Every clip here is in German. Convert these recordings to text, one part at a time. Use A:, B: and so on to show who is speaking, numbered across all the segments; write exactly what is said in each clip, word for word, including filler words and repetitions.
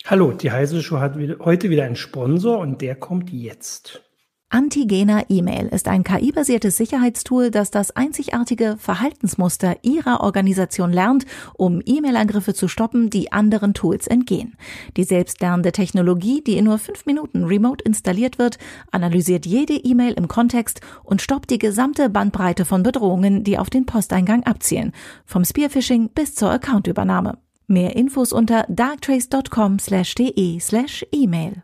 A: Hallo, die Heise Show hat wieder, heute wieder einen Sponsor und der kommt jetzt.
B: Antigena E-Mail ist ein K I-basiertes Sicherheitstool, das das einzigartige Verhaltensmuster Ihrer Organisation lernt, um E-Mail-Angriffe zu stoppen, die anderen Tools entgehen. Die selbstlernende Technologie, die in nur fünf Minuten remote installiert wird, analysiert jede E-Mail im Kontext und stoppt die gesamte Bandbreite von Bedrohungen, die auf den Posteingang abzielen, vom Spearphishing bis zur Accountübernahme. Mehr Infos unter darktrace.com slash de slash E-Mail.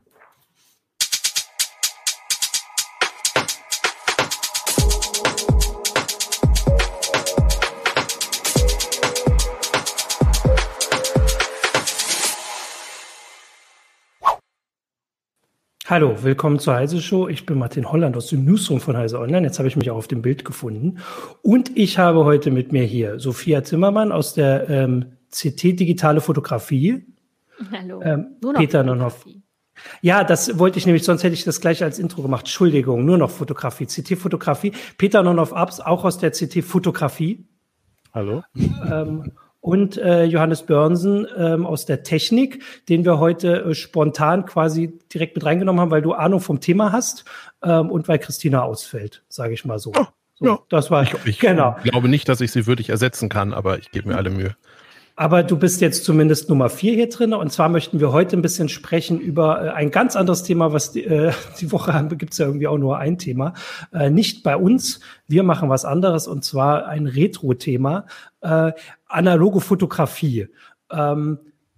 A: Hallo, willkommen zur Heise Show. Ich bin Martin Holland aus dem Newsroom von Heise Online. Jetzt habe ich mich auch auf dem Bild gefunden. Und ich habe heute mit mir hier Sophia Zimmermann aus der ähm, C T Digitale Fotografie.
C: Hallo.
A: Ähm,
C: nur noch
A: Peter Nonhoff. Ja, das wollte ich nämlich, sonst hätte ich das gleich als Intro gemacht. Entschuldigung, nur noch Fotografie, C T-Fotografie. Peter Nonhoff-Abs, auch aus der C T-Fotografie.
D: Hallo.
A: Ähm, Und äh, Johannes Börnsen ähm, aus der Technik, den wir heute äh, spontan quasi direkt mit reingenommen haben, weil du Ahnung vom Thema hast ähm, und weil Christina ausfällt, sage ich mal so.
D: Oh,
A: so
D: ja.
A: Das war
D: ich, ich
A: genau.
D: glaube nicht, dass ich sie würdig ersetzen kann, aber ich gebe mir alle Mühe.
A: Aber du bist jetzt zumindest Nummer vier hier drin. Und zwar möchten wir heute ein bisschen sprechen über äh, ein ganz anderes Thema, was die, äh, die Woche gibt es ja irgendwie auch nur ein Thema. Äh, nicht bei uns. Wir machen was anderes und zwar ein Retro-Thema. Äh, analoge Fotografie. Ähm,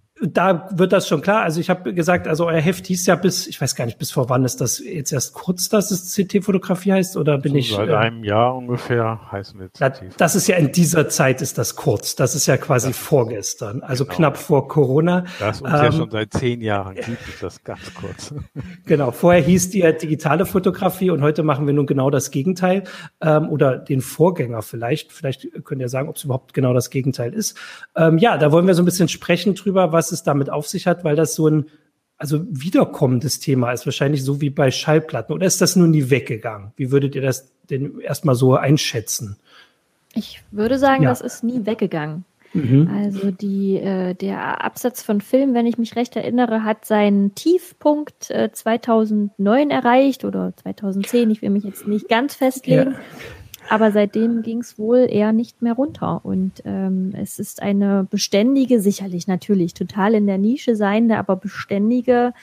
A: Da wird das schon klar. Also ich habe gesagt, also euer Heft hieß ja bis, ich weiß gar nicht, bis vor wann ist das jetzt erst kurz, dass es C T-Fotografie heißt? Oder bin
E: so
A: ich...
E: Seit
A: äh,
E: einem Jahr ungefähr heißen wir C T.
A: Das ist ja in dieser Zeit ist das kurz. Das ist ja quasi
E: das
A: vorgestern, also
E: genau.
A: knapp vor Corona.
E: Das uns
A: ähm,
E: ja schon seit zehn Jahren gibt, ist das ganz kurz.
A: Genau, vorher hieß die ja digitale Fotografie und heute machen wir nun genau das Gegenteil ähm, oder den Vorgänger vielleicht. Vielleicht könnt ihr sagen, ob es überhaupt genau das Gegenteil ist. Ähm, ja, da wollen wir so ein bisschen sprechen drüber, was es damit auf sich hat, weil das so ein also wiederkommendes Thema ist, wahrscheinlich so wie bei Schallplatten. Oder ist das nur nie weggegangen? Wie würdet ihr das denn erstmal so einschätzen?
C: Ich würde sagen,
A: Ja.
C: das ist nie weggegangen.
A: Mhm.
C: Also die, äh, der Absatz von Filmen, wenn ich mich recht erinnere, hat seinen Tiefpunkt äh, zweitausendneun erreicht oder zweitausendzehn. Ich will mich jetzt nicht ganz festlegen.
A: Ja.
C: Aber seitdem ging es wohl eher nicht mehr runter. Und ähm, es ist eine beständige, sicherlich natürlich total in der Nische seiende, aber beständige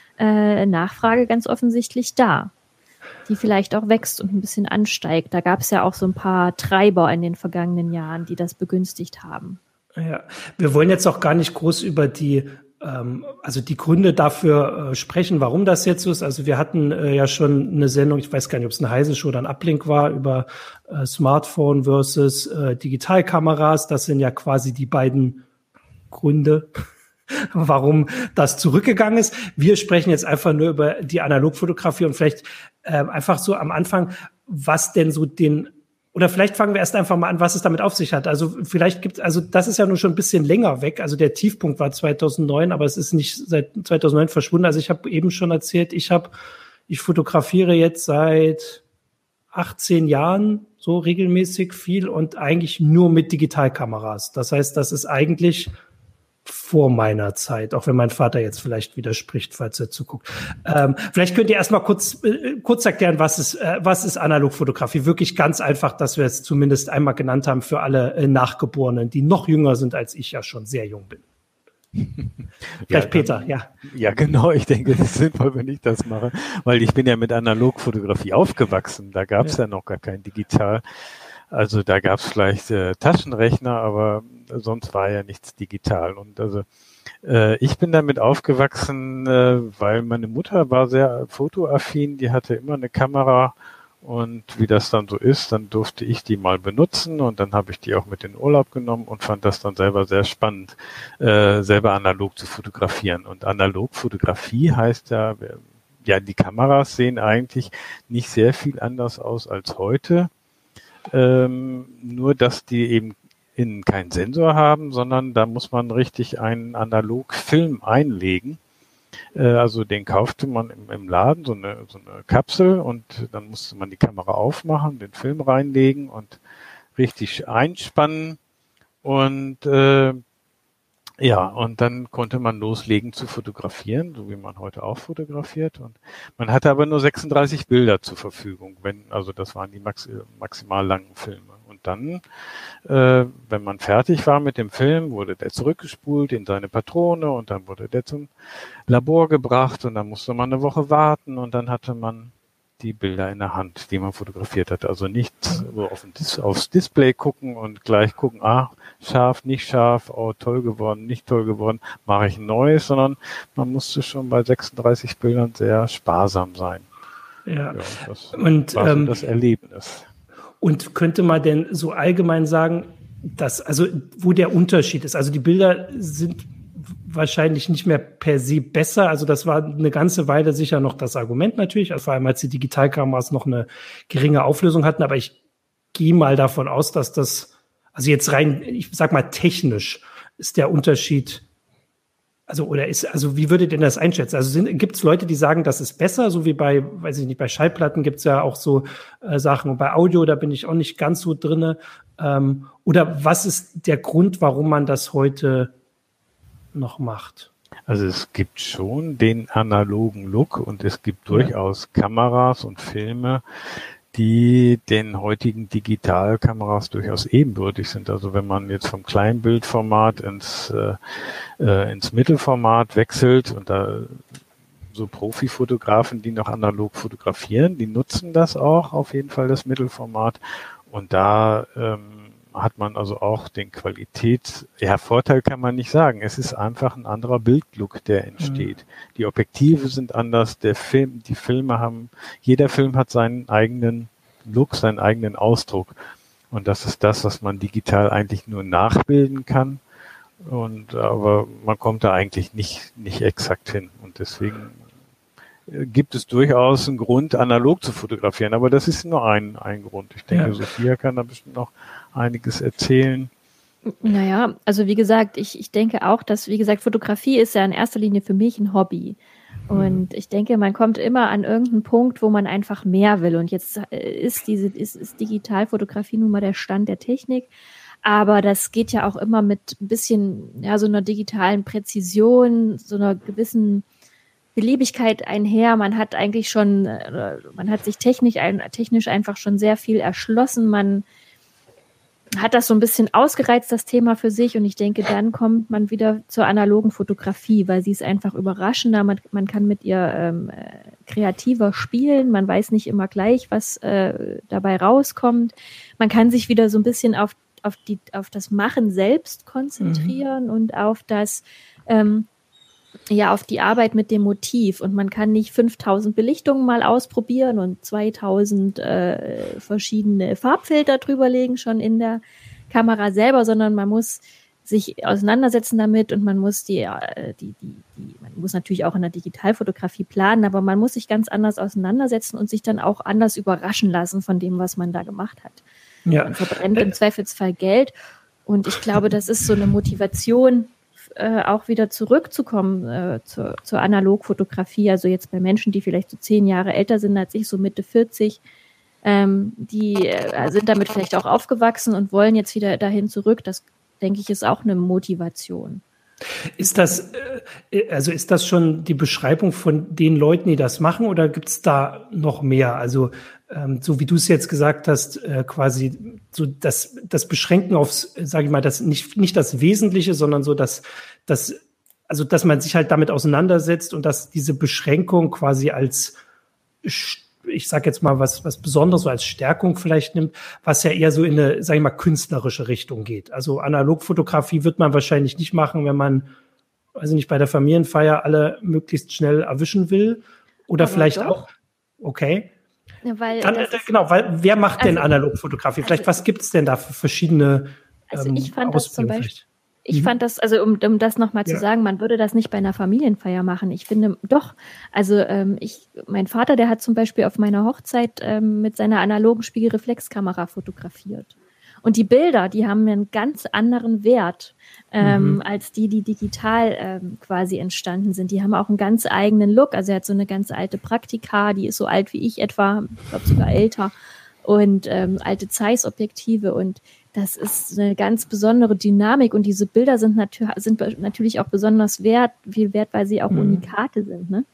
C: äh, Nachfrage ganz offensichtlich da, die vielleicht auch wächst und ein bisschen ansteigt. Da gab es ja auch so ein paar Treiber in den vergangenen Jahren, die das begünstigt haben.
A: Ja, wir wollen jetzt auch gar nicht groß über die ähm, also die Gründe dafür äh, sprechen, warum das jetzt so ist. Also wir hatten äh, ja schon eine Sendung, ich weiß gar nicht, ob es eine Heise Show oder ein Uplink war, über äh, Smartphone versus äh, Digitalkameras. Das sind ja quasi die beiden Gründe, warum das zurückgegangen ist. Wir sprechen jetzt einfach nur über die Analogfotografie und vielleicht äh, einfach so am Anfang, was denn so den Oder vielleicht fangen wir erst einfach mal an, was es damit auf sich hat. Also vielleicht gibt also das ist ja nun schon ein bisschen länger weg. Also der Tiefpunkt war zweitausendneun, aber es ist nicht seit zweitausendneun verschwunden. Also ich habe eben schon erzählt, ich habe, ich fotografiere jetzt seit achtzehn Jahren so regelmäßig viel und eigentlich nur mit Digitalkameras. Das heißt, das ist eigentlich vor meiner Zeit, auch wenn mein Vater jetzt vielleicht widerspricht, falls er zuguckt. Ähm, vielleicht könnt ihr erstmal kurz äh, kurz erklären, was ist äh, was ist Analogfotografie? Wirklich ganz einfach, dass wir es zumindest einmal genannt haben für alle äh, Nachgeborenen, die noch jünger sind, als ich ja schon sehr jung bin. Vielleicht
E: Ja, dann,
A: Peter, ja.
E: Ja, genau. Ich denke, es ist sinnvoll, wenn ich das mache, weil ich bin ja mit Analogfotografie aufgewachsen. Da gab es ja. ja noch gar kein Digital. Also da gab es vielleicht äh, Taschenrechner, aber sonst war ja nichts digital. Und also äh, ich bin damit aufgewachsen, äh, weil meine Mutter war sehr fotoaffin, die hatte immer eine Kamera und wie das dann so ist, dann durfte ich die mal benutzen und dann habe ich die auch mit in den Urlaub genommen und fand das dann selber sehr spannend, äh, selber analog zu fotografieren. Und Analogfotografie heißt ja, ja, die Kameras sehen eigentlich nicht sehr viel anders aus als heute. Ähm, nur, dass die eben innen keinen Sensor haben, sondern da muss man richtig einen Analogfilm einlegen. Äh, also den kaufte man im, im Laden, so eine, so eine Kapsel und dann musste man die Kamera aufmachen, den Film reinlegen und richtig einspannen. Und äh, Ja, und dann konnte man loslegen zu fotografieren, so wie man heute auch fotografiert. Und man hatte aber nur sechsunddreißig Bilder zur Verfügung, wenn, also das waren die max, maximal langen Filme. Und dann, äh, wenn man fertig war mit dem Film, wurde der zurückgespult in seine Patrone und dann wurde der zum Labor gebracht und dann musste man eine Woche warten und dann hatte man die Bilder in der Hand, die man fotografiert hat. Also nicht so auf Dis- aufs Display gucken und gleich gucken, ah, scharf, nicht scharf, oh, toll geworden, nicht toll geworden, mache ich ein neues, sondern man musste schon bei sechsunddreißig Bildern sehr sparsam sein.
A: Ja,
E: ja das
A: und
E: war so
A: ähm,
E: das Erlebnis.
A: Und könnte man denn so allgemein sagen, dass, also wo der Unterschied ist? Also die Bilder sind wahrscheinlich nicht mehr per se besser. Also das war eine ganze Weile sicher noch das Argument natürlich, also vor allem als die Digitalkameras noch eine geringe Auflösung hatten. Aber ich gehe mal davon aus, dass das, also jetzt rein, ich sag mal technisch, ist der Unterschied, also oder ist, also wie würdet ihr das einschätzen? Also gibt es Leute, die sagen, das ist besser, so wie bei, weiß ich nicht, bei Schallplatten gibt es ja auch so äh, Sachen. Und bei Audio, da bin ich auch nicht ganz so drinne. Ähm, oder was ist der Grund, warum man das heute noch macht?
E: Also es gibt schon den analogen Look und es gibt durchaus ja. Kameras und Filme, die den heutigen Digitalkameras durchaus ebenbürtig sind. Also wenn man jetzt vom Kleinbildformat ins, äh, ins Mittelformat wechselt und da so Profifotografen, die noch analog fotografieren, die nutzen das auch auf jeden Fall, das Mittelformat. Und da ähm, hat man also auch den Qualität, ja, Vorteil kann man nicht sagen. Es ist einfach ein anderer Bildlook, der entsteht. Mhm. Die Objektive sind anders, der Film, die Filme haben, jeder Film hat seinen eigenen Look, seinen eigenen Ausdruck. Und das ist das, was man digital eigentlich nur nachbilden kann. Und, aber man kommt da eigentlich nicht, nicht exakt hin. Und deswegen gibt es durchaus einen Grund, analog zu fotografieren. Aber das ist nur ein, ein Grund. Ich denke, ja. Sophia kann da bestimmt noch einiges erzählen.
C: Naja, also wie gesagt, ich, ich denke auch, dass, wie gesagt, Fotografie ist ja in erster Linie für mich ein Hobby. Und mhm. ich denke, man kommt immer an irgendeinen Punkt, wo man einfach mehr will. Und jetzt ist diese ist, ist Digitalfotografie nun mal der Stand der Technik. Aber das geht ja auch immer mit ein bisschen, ja, so einer digitalen Präzision, so einer gewissen Beliebigkeit einher. Man hat eigentlich schon, man hat sich technisch, technisch einfach schon sehr viel erschlossen. Man hat das so ein bisschen ausgereizt, das Thema für sich. Und ich denke, dann kommt man wieder zur analogen Fotografie, weil sie ist einfach überraschender. Man, man kann mit ihr ähm, kreativer spielen. Man weiß nicht immer gleich, was äh, dabei rauskommt. Man kann sich wieder so ein bisschen auf, auf, die, auf das Machen selbst konzentrieren mhm. und auf das, ähm, ja, auf die Arbeit mit dem Motiv. Und man kann nicht fünftausend Belichtungen mal ausprobieren und zweitausend äh, verschiedene Farbfilter drüberlegen schon in der Kamera selber, sondern man muss sich auseinandersetzen damit und man muss die, äh, die, die, die, man muss natürlich auch in der Digitalfotografie planen, aber man muss sich ganz anders auseinandersetzen und sich dann auch anders überraschen lassen von dem, was man da gemacht hat. Ja. Man verbrennt im Zweifelsfall Geld und ich glaube, das ist so eine Motivation, Äh, auch wieder zurückzukommen äh, zur, zur Analogfotografie, also jetzt bei Menschen, die vielleicht so zehn Jahre älter sind als ich, so Mitte vierzig, ähm, die äh, sind damit vielleicht auch aufgewachsen und wollen jetzt wieder dahin zurück. Das, denke ich, ist auch eine Motivation.
A: Ist das, äh, also ist das schon die Beschreibung von den Leuten, die das machen, oder gibt es da noch mehr? Also ähm, so wie du es jetzt gesagt hast, äh, quasi so das, das Beschränken aufs, sage ich mal, das nicht nicht das Wesentliche, sondern so dass das, also dass man sich halt damit auseinandersetzt und dass diese Beschränkung quasi als, ich sage jetzt mal was was Besonderes, so als Stärkung vielleicht nimmt, was ja eher so in eine, sage ich mal, künstlerische Richtung geht. Also Analogfotografie wird man wahrscheinlich nicht machen, wenn man, also nicht bei der Familienfeier alle möglichst schnell erwischen will, oder aber vielleicht doch. Auch, okay.
C: Ja, weil
A: Dann, äh, genau, weil wer macht also, denn Analogfotografie? Vielleicht, also, was gibt es denn da für verschiedene
C: Also ich
A: ähm,
C: fand das zum Beispiel,
A: vielleicht?
C: ich
A: mhm.
C: fand das, also um, um das nochmal ja. zu sagen, man würde das nicht bei einer Familienfeier machen. Ich finde, doch, also ähm, ich, mein Vater, der hat zum Beispiel auf meiner Hochzeit ähm, mit seiner analogen Spiegelreflexkamera fotografiert. Und die Bilder, die haben einen ganz anderen Wert ähm, mhm. als die, die digital ähm, quasi entstanden sind. Die haben auch einen ganz eigenen Look. Also er hat so eine ganz alte Praktika, die ist so alt wie ich etwa, ich glaube sogar älter, und ähm, alte Zeiss-Objektive. Und das ist eine ganz besondere Dynamik und diese Bilder sind, natür- sind natürlich auch besonders wert, viel wert, weil sie auch mhm. Unikate sind. Ne?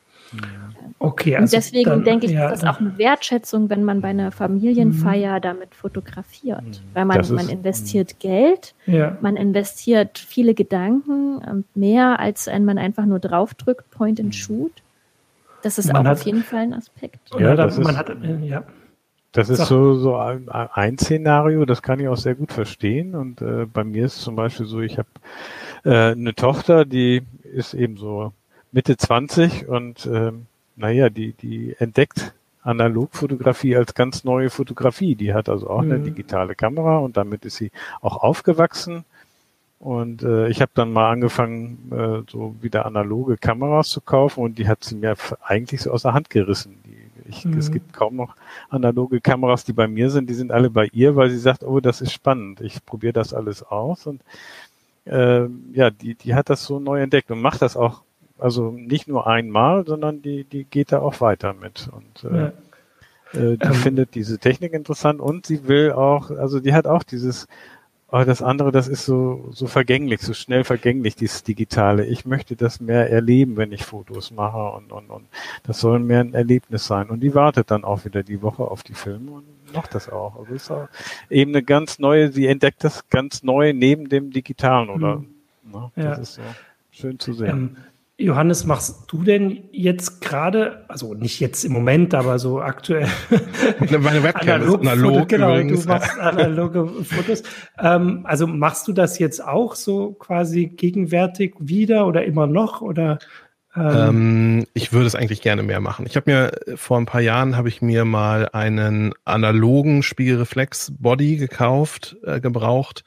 A: Okay,
C: und
A: also
C: deswegen
A: dann,
C: denke ich,
A: ja,
C: ist das auch eine Wertschätzung, wenn man bei einer Familienfeier mhm. damit fotografiert. Mhm. Weil man, ist, man investiert mh. Geld, ja. man investiert viele Gedanken, mehr als wenn man einfach nur draufdrückt, Point and Shoot. Das ist man auch hat, auf jeden Fall ein Aspekt.
E: Ja, das man ist, hat, ja. Das ist so, so ein, ein Szenario, das kann ich auch sehr gut verstehen. Und äh, bei mir ist zum Beispiel so, ich habe äh, eine Tochter, die ist eben so Mitte zwanzig und ähm, naja, die, die entdeckt Analogfotografie als ganz neue Fotografie. Die hat also auch mhm. eine digitale Kamera und damit ist sie auch aufgewachsen. Und äh, ich habe dann mal angefangen, äh, so wieder analoge Kameras zu kaufen und die hat sie mir eigentlich so aus der Hand gerissen. Die, ich, mhm. Es gibt kaum noch analoge Kameras, die bei mir sind. Die sind alle bei ihr, weil sie sagt, oh, das ist spannend. Ich probiere das alles aus. Und äh, ja, die, die hat das so neu entdeckt und macht das auch, also nicht nur einmal, sondern die, die geht da auch weiter mit. Und äh, ja. äh, die ähm. findet diese Technik interessant und sie will auch, also die hat auch dieses, aber das andere, das ist so, so vergänglich, so schnell vergänglich, dieses Digitale. Ich möchte das mehr erleben, wenn ich Fotos mache und, und, und das soll mehr ein Erlebnis sein. Und die wartet dann auch wieder die Woche auf die Filme und macht das auch. Also ist auch eben eine ganz neue, sie entdeckt das ganz neu neben dem Digitalen, oder? Mhm. Na, das ja. ist so schön zu sehen.
A: Ähm. Johannes, machst du denn jetzt gerade, also nicht jetzt im Moment, aber so aktuell
D: meine Webcam analog ist analog
A: Foto, genau,
D: übrigens.
A: Du machst analoge Fotos. Ähm, also machst du das jetzt auch so quasi gegenwärtig wieder oder immer noch? Oder ähm?
D: Ähm, ich würde es eigentlich gerne mehr machen. Ich habe mir vor ein paar Jahren habe ich mir mal einen analogen Spiegelreflex-Body gekauft, äh, gebraucht,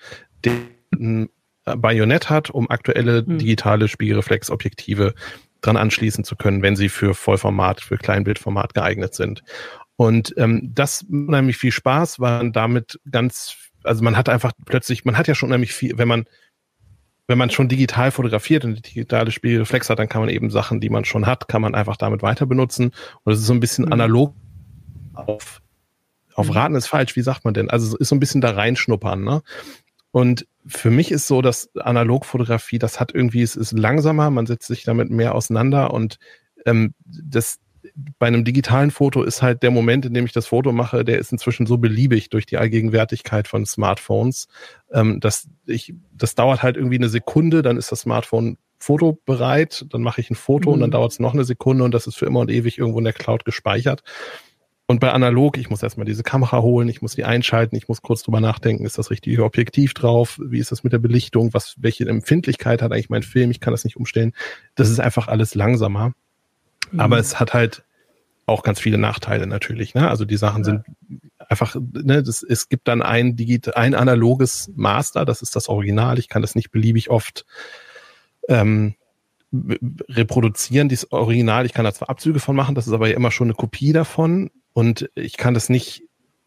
D: den Bajonett hat, um aktuelle digitale Spiegelreflexobjektive dran anschließen zu können, wenn sie für Vollformat, für Kleinbildformat geeignet sind. Und ähm, das macht unheimlich viel Spaß, weil man damit ganz, also man hat einfach plötzlich, man hat ja schon unheimlich viel, wenn man wenn man schon digital fotografiert und digitale Spiegelreflex hat, dann kann man eben Sachen, die man schon hat, kann man einfach damit weiter benutzen. Und es ist so ein bisschen mhm. analog auf, auf Raten ist falsch, wie sagt man denn? Also es ist so ein bisschen da reinschnuppern, ne? Und für mich ist so, dass Analogfotografie, das hat irgendwie, es ist langsamer, man setzt sich damit mehr auseinander und ähm, das bei einem digitalen Foto ist halt der Moment, in dem ich das Foto mache, der ist inzwischen so beliebig durch die Allgegenwärtigkeit von Smartphones, ähm, dass ich, das dauert halt irgendwie eine Sekunde, dann ist das Smartphone fotobereit, dann mache ich ein Foto mhm. und dann dauert es noch eine Sekunde und das ist für immer und ewig irgendwo in der Cloud gespeichert. Und bei analog, ich muss erstmal diese Kamera holen, ich muss die einschalten, ich muss kurz drüber nachdenken, ist das richtige Objektiv drauf, wie ist das mit der Belichtung, was, welche Empfindlichkeit hat eigentlich mein Film, ich kann das nicht umstellen. Das ist einfach alles langsamer. Mhm. Aber es hat halt auch ganz viele Nachteile natürlich, ne? Also die Sachen ja. sind einfach, ne, das, es gibt dann ein digit, ein analoges Master, das ist das Original, ich kann das nicht beliebig oft ähm, reproduzieren, dieses Original, ich kann da zwar Abzüge von machen, das ist aber ja immer schon eine Kopie davon. Und ich kann das nicht,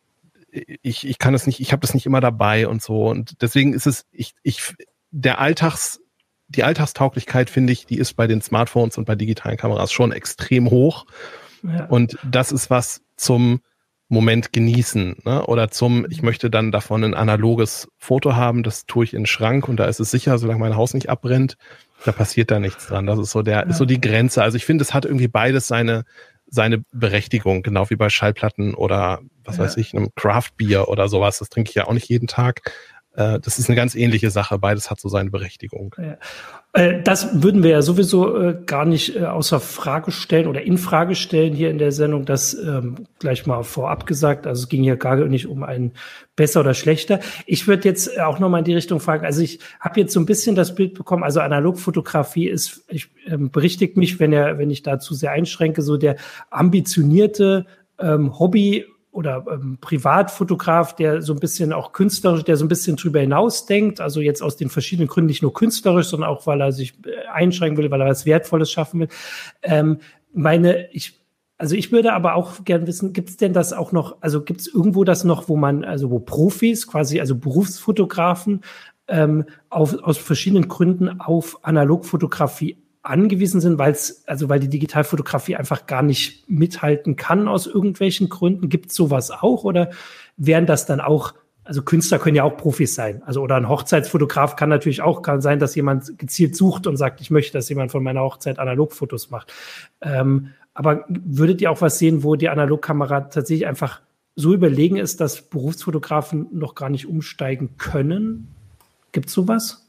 D: ich, ich kann das nicht, ich habe das nicht immer dabei und so. Und deswegen ist es, ich, ich, der Alltags, die Alltagstauglichkeit, finde ich, die ist bei den Smartphones und bei digitalen Kameras schon extrem hoch. Ja. Und das ist was zum Moment genießen, ne? Oder zum, ich möchte dann davon ein analoges Foto haben, das tue ich in den Schrank und da ist es sicher, solange mein Haus nicht abbrennt, da passiert da nichts dran. Das ist so der, ja. ist so die Grenze. Also ich finde, es hat irgendwie beides seine, seine Berechtigung, genau wie bei Schallplatten oder was ja. weiß ich, einem Craft-Bier oder sowas. Das trinke ich ja auch nicht jeden Tag. Äh, das ist eine ganz ähnliche Sache. Beides hat so seine Berechtigung.
A: Ja. Äh, das würden wir ja sowieso äh, gar nicht äh, außer Frage stellen oder in Frage stellen hier in der Sendung. Das ähm, gleich mal vorab gesagt. Also es ging hier gar nicht um ein besser oder schlechter. Ich würde jetzt auch nochmal in die Richtung fragen. Also ich habe jetzt so ein bisschen das Bild bekommen. Also Analogfotografie ist, ich ähm, berichtigt mich, wenn er, wenn ich da zu sehr einschränke, so der ambitionierte ähm, Hobby- oder ähm, Privatfotograf, der so ein bisschen auch künstlerisch, der so ein bisschen drüber hinaus denkt, also jetzt aus den verschiedenen Gründen, nicht nur künstlerisch, sondern auch, weil er sich einschränken will, weil er was Wertvolles schaffen will. Ähm, meine, ich, also ich würde aber auch gerne wissen, gibt es denn das auch noch, also gibt es irgendwo das noch, wo man, also wo Profis, quasi, also Berufsfotografen, ähm, auf, aus verschiedenen Gründen auf Analogfotografie angewiesen sind, weil es, also weil die Digitalfotografie einfach gar nicht mithalten kann aus irgendwelchen Gründen. Gibt es sowas auch oder wären das dann auch Also Künstler können ja auch Profis sein. Also oder ein Hochzeitsfotograf kann natürlich auch kann sein, dass jemand gezielt sucht und sagt, ich möchte, dass jemand von meiner Hochzeit Analogfotos macht. Ähm, aber würdet ihr auch was sehen, wo die Analogkamera tatsächlich einfach so überlegen ist, dass Berufsfotografen noch gar nicht umsteigen können? Gibt's sowas?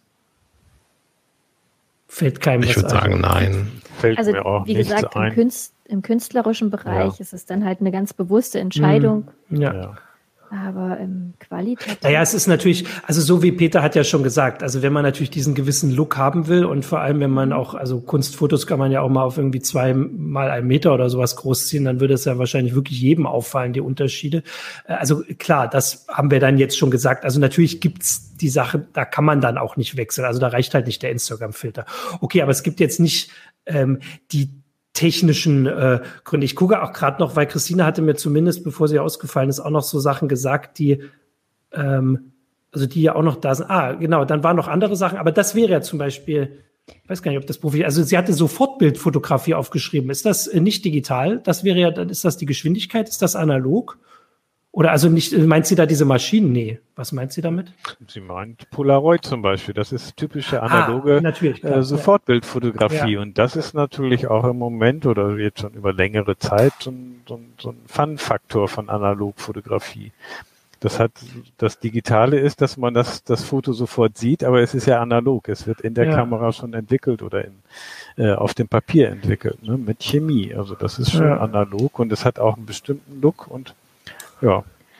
A: Fällt keinem
D: ich
A: was
D: ein? Ich würde sagen, nein.
E: Fällt
C: also
E: mir auch
C: wie gesagt,
E: ein.
C: im, Künst, im künstlerischen Bereich
E: ja.
C: ist es dann halt eine ganz bewusste Entscheidung.
A: Mhm. Ja.
E: ja.
C: Aber im Qualitativ.
A: Naja, es ist natürlich, also so wie Peter hat ja schon gesagt, also wenn man natürlich diesen gewissen Look haben will und vor allem, wenn man auch, also Kunstfotos kann man ja auch mal auf irgendwie zwei mal einen Meter oder sowas großziehen, dann würde es ja wahrscheinlich wirklich jedem auffallen, die Unterschiede. Also klar, das haben wir dann jetzt schon gesagt. Also natürlich gibt's die Sache, da kann man dann auch nicht wechseln. Also da reicht halt nicht der Instagram-Filter. Okay, aber es gibt jetzt nicht ähm, die technischen äh, Gründe. Ich gucke auch gerade noch, weil Christine hatte mir zumindest, bevor sie ausgefallen ist, auch noch so Sachen gesagt, die ähm, also die ja auch noch da sind. Ah, genau, dann waren noch andere Sachen, aber das wäre ja zum Beispiel, ich weiß gar nicht, ob das Profi, also sie hatte so Fortbildfotografie aufgeschrieben. Ist das äh, nicht digital? Das wäre ja, dann ist das die Geschwindigkeit? Ist das analog? Oder also nicht, meint sie da diese Maschinen? Nee. Was meint sie damit?
E: Sie meint Polaroid zum Beispiel. Das ist typische analoge
A: ah, natürlich, klar,
E: äh, Sofortbildfotografie.
A: Ja.
E: Und das ist natürlich auch im Moment oder jetzt schon über längere Zeit so ein, so ein, so ein Fun-Faktor von Analogfotografie. Das hat, das Digitale ist, dass man das, das Foto sofort sieht, aber es ist ja analog. Es wird in der ja. Kamera schon entwickelt oder in, äh, auf dem Papier entwickelt, ne, mit Chemie. Also das ist schon ja. analog und es hat auch einen bestimmten Look und ja,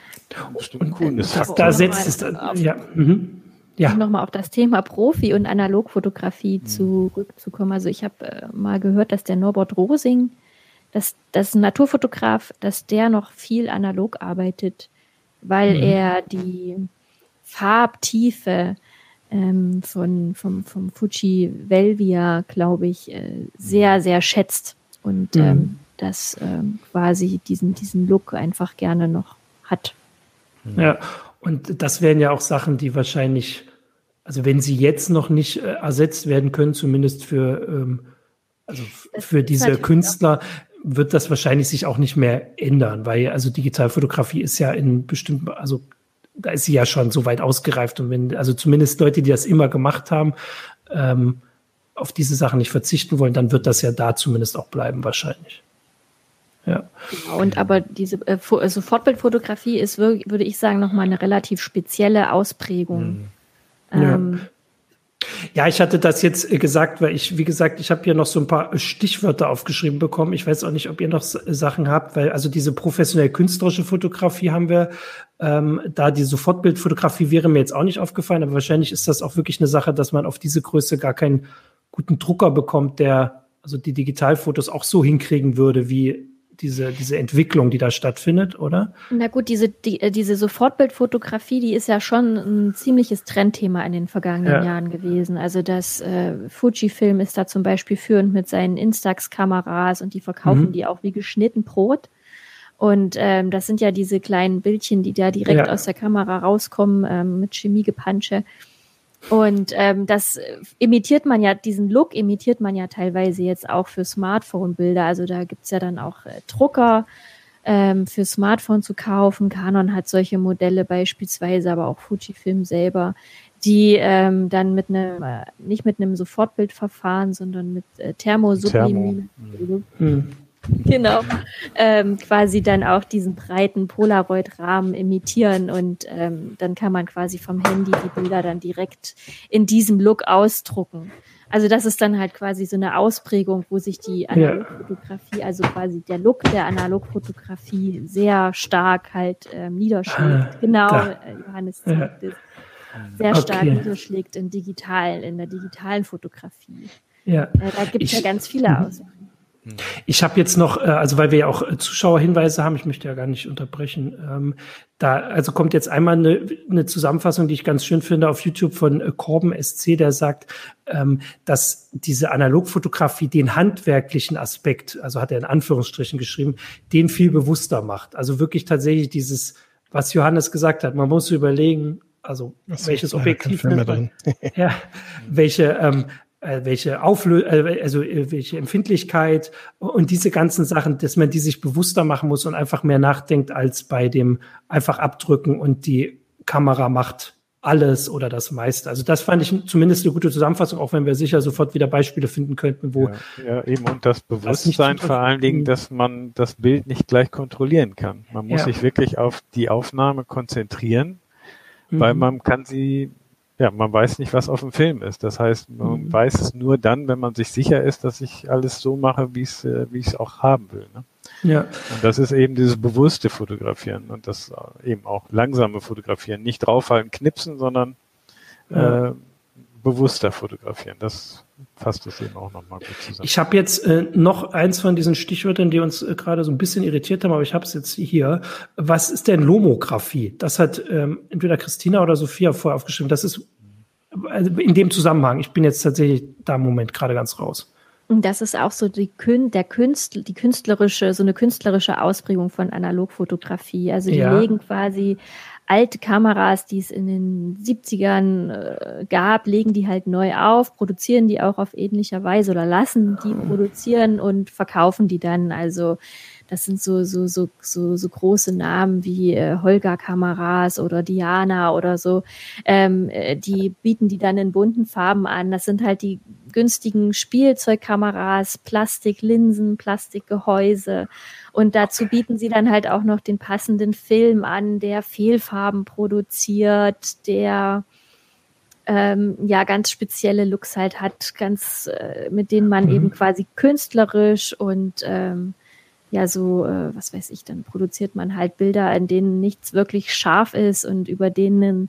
A: und coolness. Das, da setzt es dann, ja. Mhm.
C: Ja. Um nochmal auf das Thema Profi- und Analogfotografie mhm. zurückzukommen. Also ich habe äh, mal gehört, dass der Norbert Rosing, dass das ein Naturfotograf, dass der noch viel analog arbeitet, weil mhm. er die Farbtiefe ähm, von vom, vom Fuji Velvia, glaube ich, äh, sehr, sehr schätzt und mhm. ähm, das ähm, quasi diesen, diesen Look einfach gerne noch hat.
A: Ja, und das wären ja auch Sachen, die wahrscheinlich, also wenn sie jetzt noch nicht äh, ersetzt werden können, zumindest für, ähm, also für diese Künstler, wird das wahrscheinlich sich auch nicht mehr ändern, weil also Digitalfotografie ist ja in bestimmten, also da ist sie ja schon so weit ausgereift und wenn, also zumindest Leute, die das immer gemacht haben, ähm, auf diese Sachen nicht verzichten wollen, dann wird das ja da zumindest auch bleiben wahrscheinlich. Ja.
C: Genau, und aber diese äh, also Fortbildfotografie ist, wirklich, würde ich sagen, nochmal eine relativ spezielle Ausprägung.
A: Mhm. Ja.
C: Ähm,
A: ja, ich hatte das jetzt gesagt, weil ich, wie gesagt, ich habe hier noch so ein paar Stichwörter aufgeschrieben bekommen. Ich weiß auch nicht, ob ihr noch Sachen habt, weil also diese professionell künstlerische Fotografie haben wir, ähm, da die Sofortbildfotografie wäre mir jetzt auch nicht aufgefallen, aber wahrscheinlich ist das auch wirklich eine Sache, dass man auf diese Größe gar keinen guten Drucker bekommt, der also die Digitalfotos auch so hinkriegen würde, wie diese, diese Entwicklung, die da stattfindet, oder?
C: Na gut, diese, die, diese Sofortbildfotografie, die ist ja schon ein ziemliches Trendthema in den vergangenen ja. Jahren gewesen. Also das äh, Fujifilm ist da zum Beispiel führend mit seinen Instax-Kameras und die verkaufen mhm. die auch wie geschnitten Brot. Und ähm, das sind ja diese kleinen Bildchen, die da direkt ja. aus der Kamera rauskommen, ähm, mit Chemiegepansche. Und ähm, das imitiert man ja, diesen Look imitiert man ja teilweise jetzt auch für Smartphone-Bilder. Also da gibt's ja dann auch äh, Drucker ähm, für Smartphone zu kaufen. Canon hat solche Modelle beispielsweise, aber auch Fujifilm selber, die ähm, dann mit einem, äh, nicht mit einem Sofortbildverfahren, sondern mit äh, Thermosublimierung. Thermo. Mhm. Genau, ähm, quasi dann auch diesen breiten Polaroid-Rahmen imitieren und ähm, dann kann man quasi vom Handy die Bilder dann direkt in diesem Look ausdrucken. Also das ist dann halt quasi so eine Ausprägung, wo sich die Analogfotografie, also quasi der Look der Analogfotografie sehr stark halt ähm, niederschlägt. Ah, genau, da. Johannes sagt es. Sehr stark okay. niederschlägt in digital, in der digitalen Fotografie. Ja. Äh, da gibt es ja ganz viele Aussagen.
A: Ich habe jetzt noch, also weil wir ja auch Zuschauerhinweise haben, ich möchte ja gar nicht unterbrechen, ähm, da also kommt jetzt einmal eine, eine Zusammenfassung, die ich ganz schön finde auf YouTube von äh, Corben S C, der sagt, ähm, dass diese Analogfotografie den handwerklichen Aspekt, also hat er in Anführungsstrichen geschrieben, den viel bewusster macht. Also wirklich tatsächlich dieses, was Johannes gesagt hat, man muss überlegen, also das welches Objektiv nimmt man, ja, welche ähm, welche Auflösung, also welche Empfindlichkeit und diese ganzen Sachen, dass man die sich bewusster machen muss und einfach mehr nachdenkt als bei dem einfach abdrücken und die Kamera macht alles oder das meiste. Also das fand ich zumindest eine gute Zusammenfassung, auch wenn wir sicher sofort wieder Beispiele finden könnten, wo...
E: Ja, ja eben und das Bewusstsein vor allen Dingen, dass man das Bild nicht gleich kontrollieren kann. Man muss ja. sich wirklich auf die Aufnahme konzentrieren, mhm. weil man kann sie, ja, man weiß nicht, was auf dem Film ist. Das heißt, man mhm. weiß es nur dann, wenn man sich sicher ist, dass ich alles so mache, wie es, wie ich es auch haben will. Ne?
A: Ja.
E: Und das ist eben dieses bewusste Fotografieren und das eben auch langsame Fotografieren. Nicht draufhalten, knipsen, sondern ja. äh, bewusster fotografieren. Das fasst es eben auch nochmal gut zusammen.
A: Ich habe jetzt äh, noch eins von diesen Stichwörtern, die uns äh, gerade so ein bisschen irritiert haben, aber ich habe es jetzt hier. Was ist denn Lomographie? Das hat ähm, entweder Christina oder Sophia vorher aufgeschrieben. Das ist also in dem Zusammenhang. Ich bin jetzt tatsächlich da im Moment gerade ganz raus.
C: Und das ist auch so die, Kün- der Künstler, die künstlerische, so eine künstlerische Ausprägung von Analogfotografie. Also die
A: ja.
C: legen quasi alte Kameras, die es in den siebzigern äh, gab, legen die halt neu auf, produzieren die auch auf ähnlicher Weise oder lassen die produzieren und verkaufen die dann. Also das sind so so so so, so große Namen wie äh, Holga-Kameras oder Diana oder so. Ähm, äh, die bieten die dann in bunten Farben an. Das sind halt die günstigen Spielzeugkameras, Plastiklinsen, Plastikgehäuse. Und dazu bieten sie dann halt auch noch den passenden Film an, der Fehlfarben produziert, der ähm, ja ganz spezielle Looks halt hat, ganz äh, mit denen man mhm. eben quasi künstlerisch und ähm, ja so, äh, was weiß ich, dann produziert man halt Bilder, in denen nichts wirklich scharf ist und über denen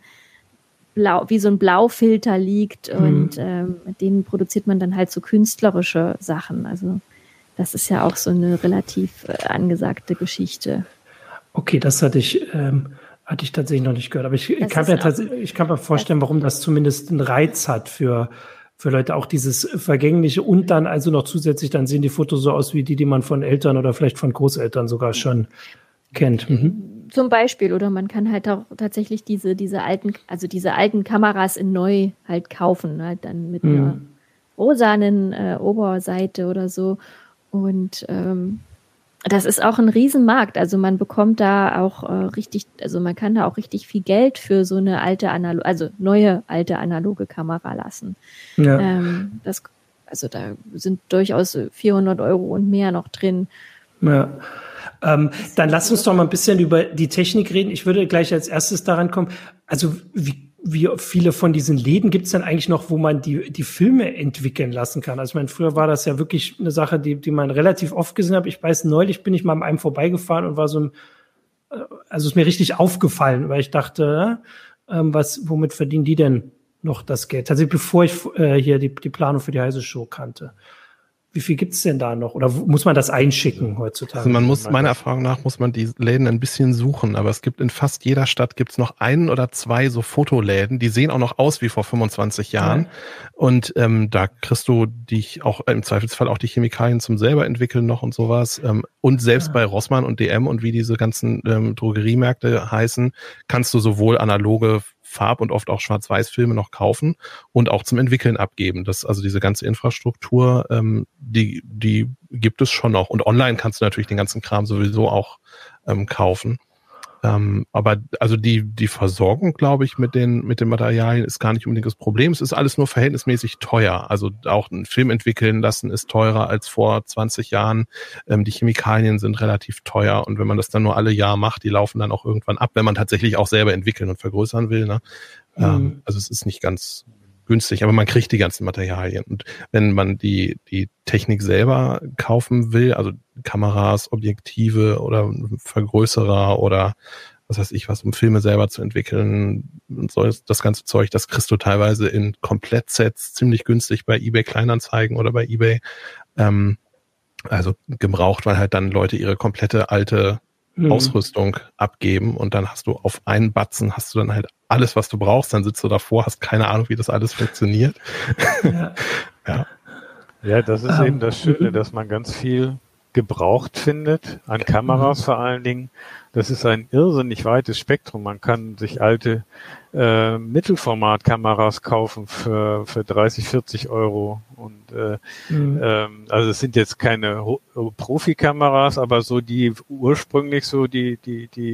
C: Blau, wie so ein Blaufilter liegt mhm. und ähm, mit denen produziert man dann halt so künstlerische Sachen. Also das ist ja auch so eine relativ äh, angesagte Geschichte.
A: Okay, das hatte ich, ähm, hatte ich tatsächlich noch nicht gehört. Aber ich, ich kann, mir tats- ich kann mir vorstellen, warum das zumindest einen Reiz hat für, für Leute, auch dieses Vergängliche und dann also noch zusätzlich, dann sehen die Fotos so aus wie die, die man von Eltern oder vielleicht von Großeltern sogar schon kennt. Mhm.
C: Zum Beispiel, oder man kann halt auch tatsächlich diese, diese alten, also diese alten Kameras in neu halt kaufen, halt dann mit mhm. einer rosanen äh, Oberseite oder so. Und ähm, das ist auch ein Riesenmarkt. Also man bekommt da auch äh, richtig, also man kann da auch richtig viel Geld für so eine alte analoge, also neue alte analoge Kamera lassen. Ja. Ähm, das, also da sind durchaus vierhundert Euro und mehr noch drin.
A: Ja. Ähm, dann lass uns doch mal ein bisschen über die Technik reden. Ich würde gleich als erstes daran kommen. Also wie, wie viele von diesen Läden gibt es denn eigentlich noch, wo man die, die Filme entwickeln lassen kann? Also ich meine, früher war das ja wirklich eine Sache, die, die man relativ oft gesehen hat. Ich weiß, neulich bin ich mal an einem vorbeigefahren und war so ein, also ist mir richtig aufgefallen, weil ich dachte, äh, was, womit verdienen die denn noch das Geld? Also bevor ich äh, hier die, die Planung für die Heise Show kannte. Wie viel gibt's denn da noch? Oder muss man das einschicken heutzutage?
D: Also man muss, meiner Erfahrung nach, muss man die Läden ein bisschen suchen. Aber es gibt in fast jeder Stadt gibt's noch einen oder zwei so Fotoläden. Die sehen auch noch aus wie vor fünfundzwanzig Jahren. Ja. Und ähm, da kriegst du dich auch im Zweifelsfall auch die Chemikalien zum selber entwickeln noch und sowas. Ähm, und selbst ja. bei Rossmann und D M und wie diese ganzen ähm, Drogeriemärkte heißen, kannst du sowohl analoge Farb- und oft auch Schwarz-Weiß-Filme noch kaufen und auch zum Entwickeln abgeben. Das, also diese ganze Infrastruktur, ähm, die, die gibt es schon noch. Und online kannst du natürlich den ganzen Kram sowieso auch ähm, kaufen. Ähm, aber also die, die Versorgung, glaube ich, mit den, mit den Materialien ist gar nicht unbedingt das Problem. Es ist alles nur verhältnismäßig teuer. Also auch einen Film entwickeln lassen ist teurer als vor zwanzig Jahren. Ähm, die Chemikalien sind relativ teuer. Und wenn man das dann nur alle Jahr macht, die laufen dann auch irgendwann ab, wenn man tatsächlich auch selber entwickeln und vergrößern will. Ne? Mhm. Ähm, also es ist nicht ganz günstig, aber man kriegt die ganzen Materialien. Und wenn man die, die Technik selber kaufen will, also Kameras, Objektive oder Vergrößerer oder was weiß ich was, um Filme selber zu entwickeln und so, das ganze Zeug, das kriegst du teilweise in Komplettsets ziemlich günstig bei eBay Kleinanzeigen oder bei eBay. Ähm, also gebraucht, weil halt dann Leute ihre komplette alte Mhm. Ausrüstung abgeben und dann hast du auf einen Batzen hast du dann halt alles, was du brauchst, dann sitzt du davor, hast keine Ahnung, wie das alles funktioniert.
E: Ja, ja. ja das ist um, eben das Schöne, dass man ganz viel gebraucht findet, an Kameras vor allen Dingen. Das ist ein irrsinnig weites Spektrum. Man kann sich alte äh, Mittelformatkameras kaufen für für dreißig, vierzig Euro und äh, mhm. ähm, also es sind jetzt keine Ho- Profikameras, aber so die ursprünglich so die die die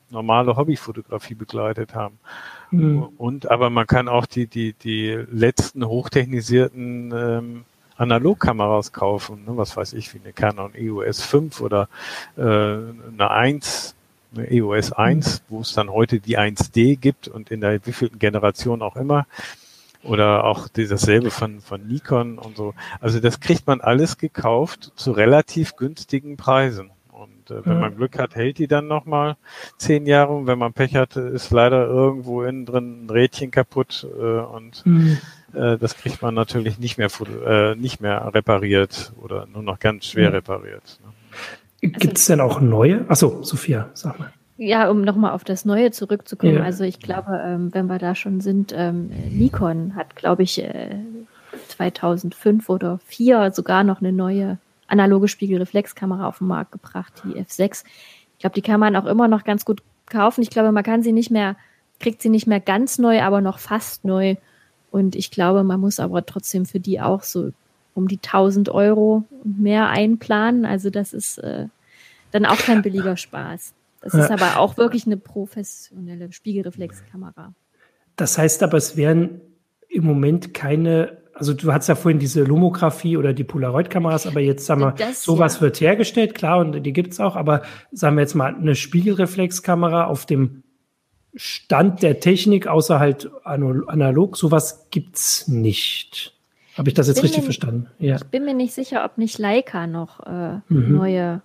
E: normale Hobbyfotografie begleitet haben.
A: Mhm.
E: Und aber man kann auch die die die letzten hochtechnisierten ähm, Analogkameras kaufen, ne? Was weiß ich, wie eine Canon E O S fünf oder äh, eine eins, eine E O S eins, wo es dann heute die eins D gibt und in der wievielten Generation auch immer. Oder auch dasselbe von, von Nikon und so. Also das kriegt man alles gekauft zu relativ günstigen Preisen. Und äh, wenn
A: Ja.
E: man Glück hat, hält die dann nochmal zehn Jahre. Und wenn man Pech hat, ist leider irgendwo innen drin ein Rädchen kaputt. Äh, und
A: Mhm.
E: äh, das kriegt man natürlich nicht mehr, äh, nicht mehr repariert oder nur noch ganz schwer
A: Mhm.
E: repariert. Ne?
A: Gibt es denn auch neue? Achso, Sophia, sag mal.
C: Ja, um nochmal auf das Neue zurückzukommen.
A: Ja.
C: Also ich glaube, ähm, wenn wir da schon sind, ähm, Nikon hat, glaube ich, äh, zweitausendfünf oder vier sogar noch eine neue analoge Spiegelreflexkamera auf den Markt gebracht, die F sechs. Ich glaube, die kann man auch immer noch ganz gut kaufen. Ich glaube, man kann sie nicht mehr, kriegt sie nicht mehr ganz neu, aber noch fast neu. Und ich glaube, man muss aber trotzdem für die auch so um die tausend Euro und mehr einplanen. Also das ist äh, dann auch kein billiger Spaß. Das ist aber auch wirklich eine professionelle Spiegelreflexkamera.
A: Das heißt aber, es wären im Moment keine, also du hattest ja vorhin diese Lomographie oder die Polaroid-Kameras, aber jetzt sagen wir,
C: Das,
A: sowas
C: ja.
A: wird hergestellt, klar, und die gibt's auch, aber sagen wir jetzt mal, eine Spiegelreflexkamera auf dem Stand der Technik, außer halt analog, sowas gibt's nicht. Habe ich das jetzt
C: Bin
A: richtig
C: mir-
A: verstanden? Ja.
C: Ich bin mir nicht sicher, ob nicht Leica noch äh,
A: Mhm.
C: neue,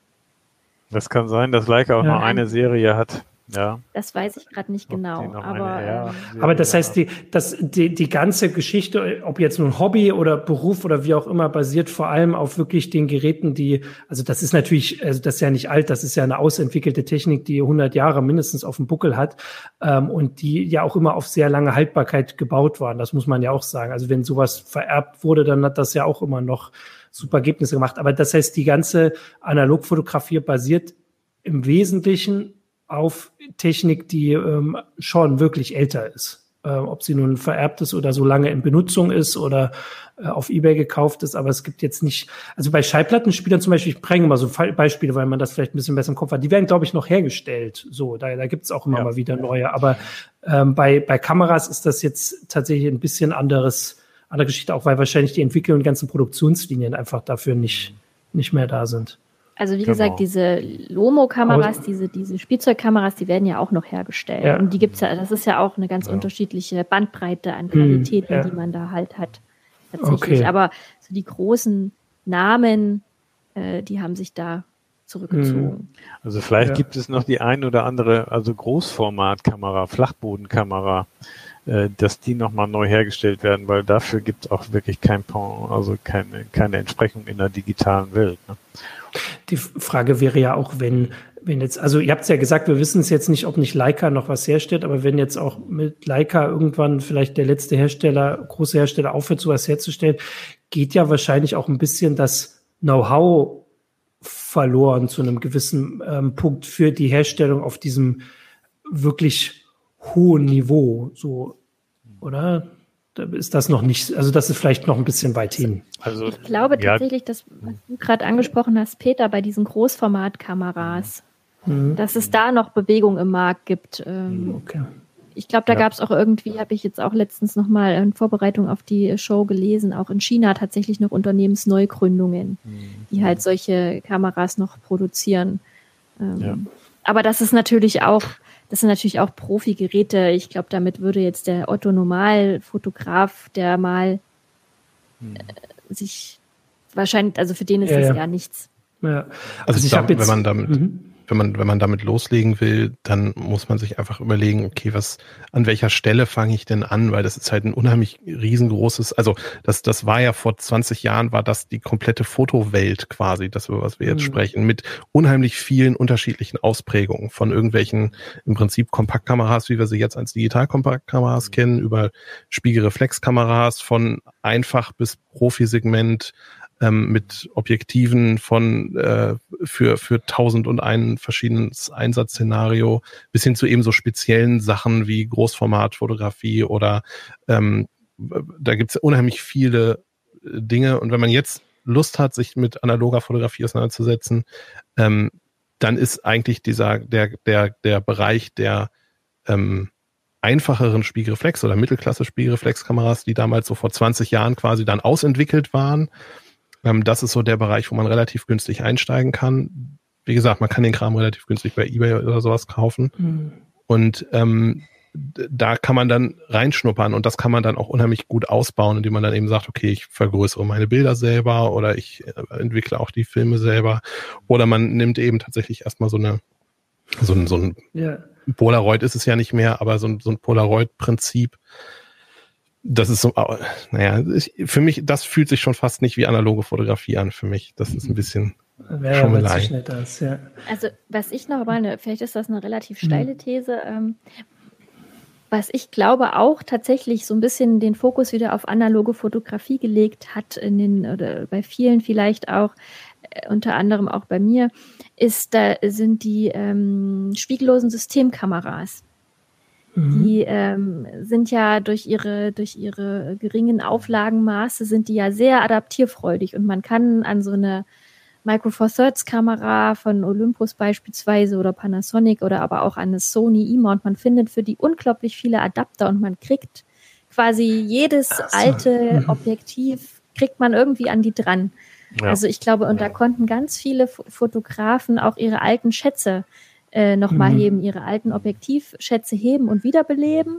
E: Das kann sein, dass Leica auch
A: Ja.
E: noch eine Serie hat. Ja.
C: das weiß ich gerade nicht
E: Ob die
C: genau.
E: noch
C: Aber
E: eine R
C: ähm,
E: Serie
A: Aber das heißt,
E: hat.
A: die, das, die, die ganze Geschichte, ob jetzt nun Hobby oder Beruf oder wie auch immer, basiert vor allem auf wirklich den Geräten, die, also das ist natürlich, also das ist ja nicht alt, das ist ja eine ausentwickelte Technik, die hundert Jahre mindestens auf dem Buckel hat ähm, und die ja auch immer auf sehr lange Haltbarkeit gebaut waren. Das muss man ja auch sagen. Also wenn sowas vererbt wurde, dann hat das ja auch immer noch super Ergebnisse gemacht. Aber das heißt, die ganze Analogfotografie basiert im Wesentlichen auf Technik, die ähm, schon wirklich älter ist. Äh, ob sie nun vererbt ist oder so lange in Benutzung ist oder äh, auf eBay gekauft ist. Aber es gibt jetzt nicht, also bei Schallplattenspielern zum Beispiel, ich bringe mal so Fall- Beispiele, weil man das vielleicht ein bisschen besser im Kopf hat. Die werden, glaube ich, noch hergestellt. So, da, da gibt es auch immer
E: Ja.
A: mal wieder neue. Aber ähm, bei, bei Kameras ist das jetzt tatsächlich ein bisschen anderes, andere Geschichte, auch weil wahrscheinlich die Entwicklung und ganzen Produktionslinien einfach dafür nicht, nicht mehr da sind.
C: also wie
E: Genau.
C: gesagt, diese Lomo-Kameras,
A: Aus-
C: diese, diese Spielzeugkameras, die werden ja auch noch hergestellt.
A: Ja.
C: Und die gibt's ja, das ist ja auch eine ganz
E: Ja.
C: unterschiedliche Bandbreite an Qualitäten,
A: ja.
C: die man da halt hat. Tatsächlich.
A: Okay.
C: Aber so die großen Namen, äh, die haben sich da zurückgezogen.
E: Also vielleicht
A: Ja.
E: gibt es noch die ein oder andere, also Großformatkamera, Flachbodenkamera, äh, dass die nochmal neu hergestellt werden, weil dafür gibt es auch wirklich kein Pen- also keine, keine Entsprechung in der digitalen Welt. Ne?
A: Die Frage wäre ja auch, wenn, wenn jetzt, also ihr habt es ja gesagt, wir wissen es jetzt nicht, ob nicht Leica noch was herstellt, aber wenn jetzt auch mit Leica irgendwann vielleicht der letzte Hersteller, große Hersteller aufhört, sowas herzustellen, geht ja wahrscheinlich auch ein bisschen das Know-how verloren zu einem gewissen ähm, Punkt für die Herstellung auf diesem wirklich hohen Niveau, so, oder? Da ist das noch nicht, also das ist vielleicht noch ein bisschen weit hin.
E: Also
C: Ich glaube
E: ja,
C: tatsächlich, dass, was du gerade angesprochen hast, Peter, bei diesen Großformatkameras,
A: Mhm.
C: dass es da noch Bewegung im Markt gibt. Ähm,
A: Okay.
C: Ich glaube, da
E: Ja.
C: gab es auch irgendwie, habe ich jetzt auch letztens nochmal in Vorbereitung auf die Show gelesen, auch in China tatsächlich noch Unternehmensneugründungen, die halt solche Kameras noch produzieren. Ähm,
E: Ja.
C: Aber das ist natürlich auch, das sind natürlich auch Profi-Geräte. Ich glaube, damit würde jetzt der Otto-Normal-Fotograf, der mal
E: Hm.
C: äh, sich wahrscheinlich, also für den ist
A: Ja,
C: das
A: ja.
C: ja nichts.
A: Ja.
D: Also,
A: ich
D: da,
A: hab jetzt-
D: wenn man damit,
A: Mhm.
D: wenn man, wenn man damit loslegen will, dann muss man sich einfach überlegen, okay, was, an welcher Stelle fange ich denn an? Weil das ist halt ein unheimlich riesengroßes, also das, das war ja vor zwanzig Jahren, war das die komplette Fotowelt quasi, das, über was wir jetzt
A: Mhm.
D: sprechen, mit unheimlich vielen unterschiedlichen Ausprägungen von irgendwelchen im Prinzip Kompaktkameras, wie wir sie jetzt als Digitalkompaktkameras kennen, über Spiegelreflexkameras von einfach bis Profisegment, ähm, mit Objektiven von äh, für für tausend und ein verschiedenes Einsatzszenario bis hin zu eben so speziellen Sachen wie Großformatfotografie oder ähm, da gibt's unheimlich viele Dinge und wenn man jetzt Lust hat, sich mit analoger Fotografie auseinanderzusetzen, ähm, dann ist eigentlich dieser der der der Bereich der ähm, einfacheren Spiegelreflex- oder Mittelklasse-Spiegelreflexkameras, die damals so vor zwanzig Jahren quasi dann ausentwickelt waren. Ähm, das ist so der Bereich, wo man relativ günstig einsteigen kann. Wie gesagt, man kann den Kram relativ günstig bei eBay oder sowas kaufen. Mhm. Und ähm, da kann man dann reinschnuppern und das kann man dann auch unheimlich gut ausbauen, indem man dann eben sagt, okay, ich vergrößere meine Bilder selber oder ich entwickle auch die Filme selber oder man nimmt eben tatsächlich erstmal so eine so ein, so ein ja. Polaroid ist es ja nicht mehr, aber so ein, so ein Polaroid-Prinzip, das ist so, naja, ich, für mich, das fühlt sich schon fast nicht wie analoge Fotografie an für mich. Das ist ein bisschen
A: ja, Schummelei. Das, ja.
C: Also was ich noch mal, eine, vielleicht ist das eine relativ steile These, ähm, was ich glaube auch tatsächlich so ein bisschen den Fokus wieder auf analoge Fotografie gelegt hat, in den, oder bei vielen vielleicht auch, äh, unter anderem auch bei mir, ist, da sind die ähm, spiegellosen Systemkameras. Mhm. Die ähm, sind ja durch ihre, durch ihre geringen Auflagenmaße sind die ja sehr adaptierfreudig und man kann an so eine Micro Four Thirds Kamera von Olympus beispielsweise oder Panasonic oder aber auch eine Sony E-Mount. Man findet für die unglaublich viele Adapter und man kriegt quasi jedes so. alte mhm. Objektiv, kriegt man irgendwie an die dran. Ja. Also ich glaube, und da konnten ganz viele Fotografen auch ihre alten Schätze äh, nochmal mhm. heben, ihre alten Objektivschätze heben und wiederbeleben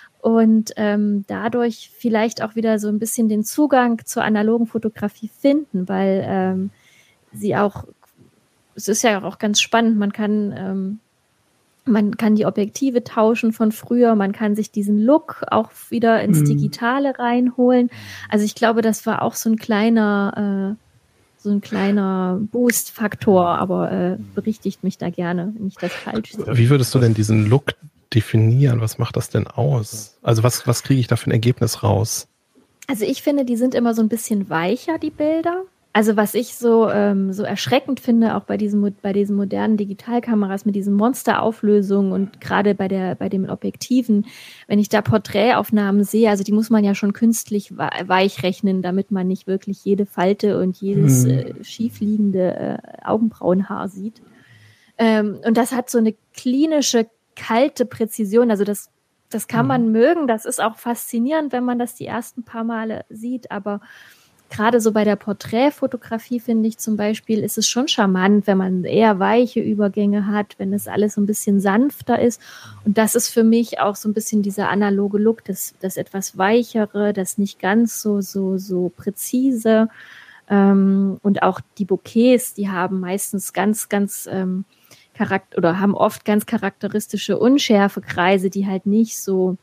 C: und ähm, dadurch vielleicht auch wieder so ein bisschen den Zugang zur analogen Fotografie finden, weil ähm, sie auch, es ist ja auch ganz spannend, man kann, ähm, man kann die Objektive tauschen von früher, man kann sich diesen Look auch wieder ins Digitale reinholen. Also ich glaube, das war auch so ein kleiner, äh, so ein kleiner Boost-Faktor, aber äh, berichtigt mich da gerne, wenn ich das falsch sehe.
D: Wie würdest du denn diesen Look definieren? Was macht das denn aus? Also was, was kriege ich da für ein Ergebnis raus?
C: Also ich finde, die sind immer so ein bisschen weicher, die Bilder. Also was ich so, ähm, so erschreckend finde, auch bei diesen, bei diesen modernen Digitalkameras mit diesen Monsterauflösungen und gerade bei der, bei den Objektiven, wenn ich da Porträtaufnahmen sehe, also die muss man ja schon künstlich weich rechnen, damit man nicht wirklich jede Falte und jedes mhm. äh, schiefliegende äh, Augenbrauenhaar sieht. Ähm, und das hat so eine klinische, kalte Präzision, also das, das kann mhm. man mögen, das ist auch faszinierend, wenn man das die ersten paar Male sieht, aber gerade so bei der Porträtfotografie, finde ich zum Beispiel, ist es schon charmant, wenn man eher weiche Übergänge hat, wenn es alles so ein bisschen sanfter ist. Und das ist für mich auch so ein bisschen dieser analoge Look, das, das etwas weichere, das nicht ganz so, so, so präzise. Ähm, und auch die Bokehs, die haben meistens ganz, ganz ähm, Charakter oder haben oft ganz charakteristische Unschärfekreise, die halt nicht so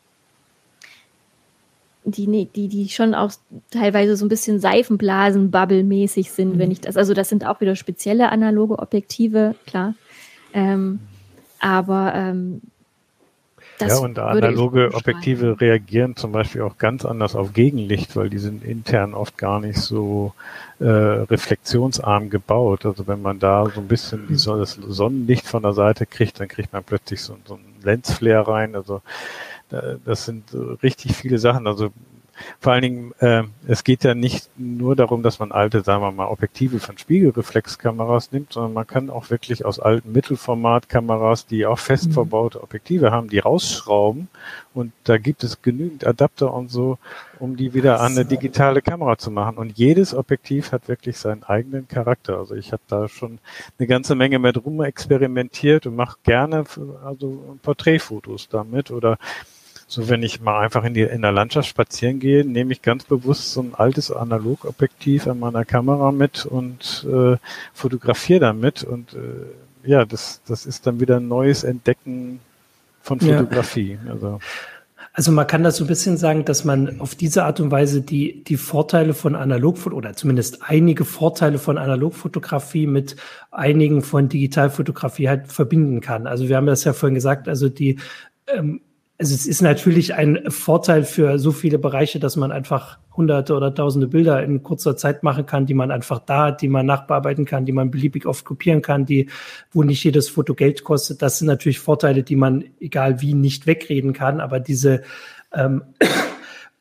C: die, die, die schon auch teilweise so ein bisschen Seifenblasen-Bubble-mäßig sind, mhm. wenn ich das, also das sind auch wieder spezielle analoge Objektive, klar. Ähm, aber ähm, das
E: ja, und analoge Objektive reagieren zum Beispiel auch ganz anders auf Gegenlicht, weil die sind intern oft gar nicht so äh, reflexionsarm gebaut. Also wenn man da so ein bisschen die Sonne, das Sonnenlicht von der Seite kriegt, dann kriegt man plötzlich so, so einen Lensflare rein, also das sind richtig viele Sachen. Also vor allen Dingen, äh, es geht ja nicht nur darum, dass man alte, sagen wir mal, Objektive von Spiegelreflexkameras nimmt, sondern man kann auch wirklich aus alten Mittelformatkameras, die auch fest verbaute Objektive haben, die rausschrauben. Und da gibt es genügend Adapter und so, um die wieder an eine digitale Kamera zu machen. Und jedes Objektiv hat wirklich seinen eigenen Charakter. Also ich habe da schon eine ganze Menge mit rum experimentiert und mache gerne also Porträtfotos damit oder so, wenn ich mal einfach in, die, in der Landschaft spazieren gehe, nehme ich ganz bewusst so ein altes Analogobjektiv an meiner Kamera mit und äh, fotografiere damit. Und äh, ja, das, das ist dann wieder ein neues Entdecken von Fotografie. Ja. Also.
A: Also man kann das so ein bisschen sagen, dass man auf diese Art und Weise die, die Vorteile von Analogfotografie oder zumindest einige Vorteile von Analogfotografie mit einigen von Digitalfotografie halt verbinden kann. Also wir haben das ja vorhin gesagt, also die ähm, Also es ist natürlich ein Vorteil für so viele Bereiche, dass man einfach hunderte oder tausende Bilder in kurzer Zeit machen kann, die man einfach da hat, die man nachbearbeiten kann, die man beliebig oft kopieren kann, die, wo nicht jedes Foto Geld kostet. Das sind natürlich Vorteile, die man, egal wie, nicht wegreden kann. Aber diese ähm,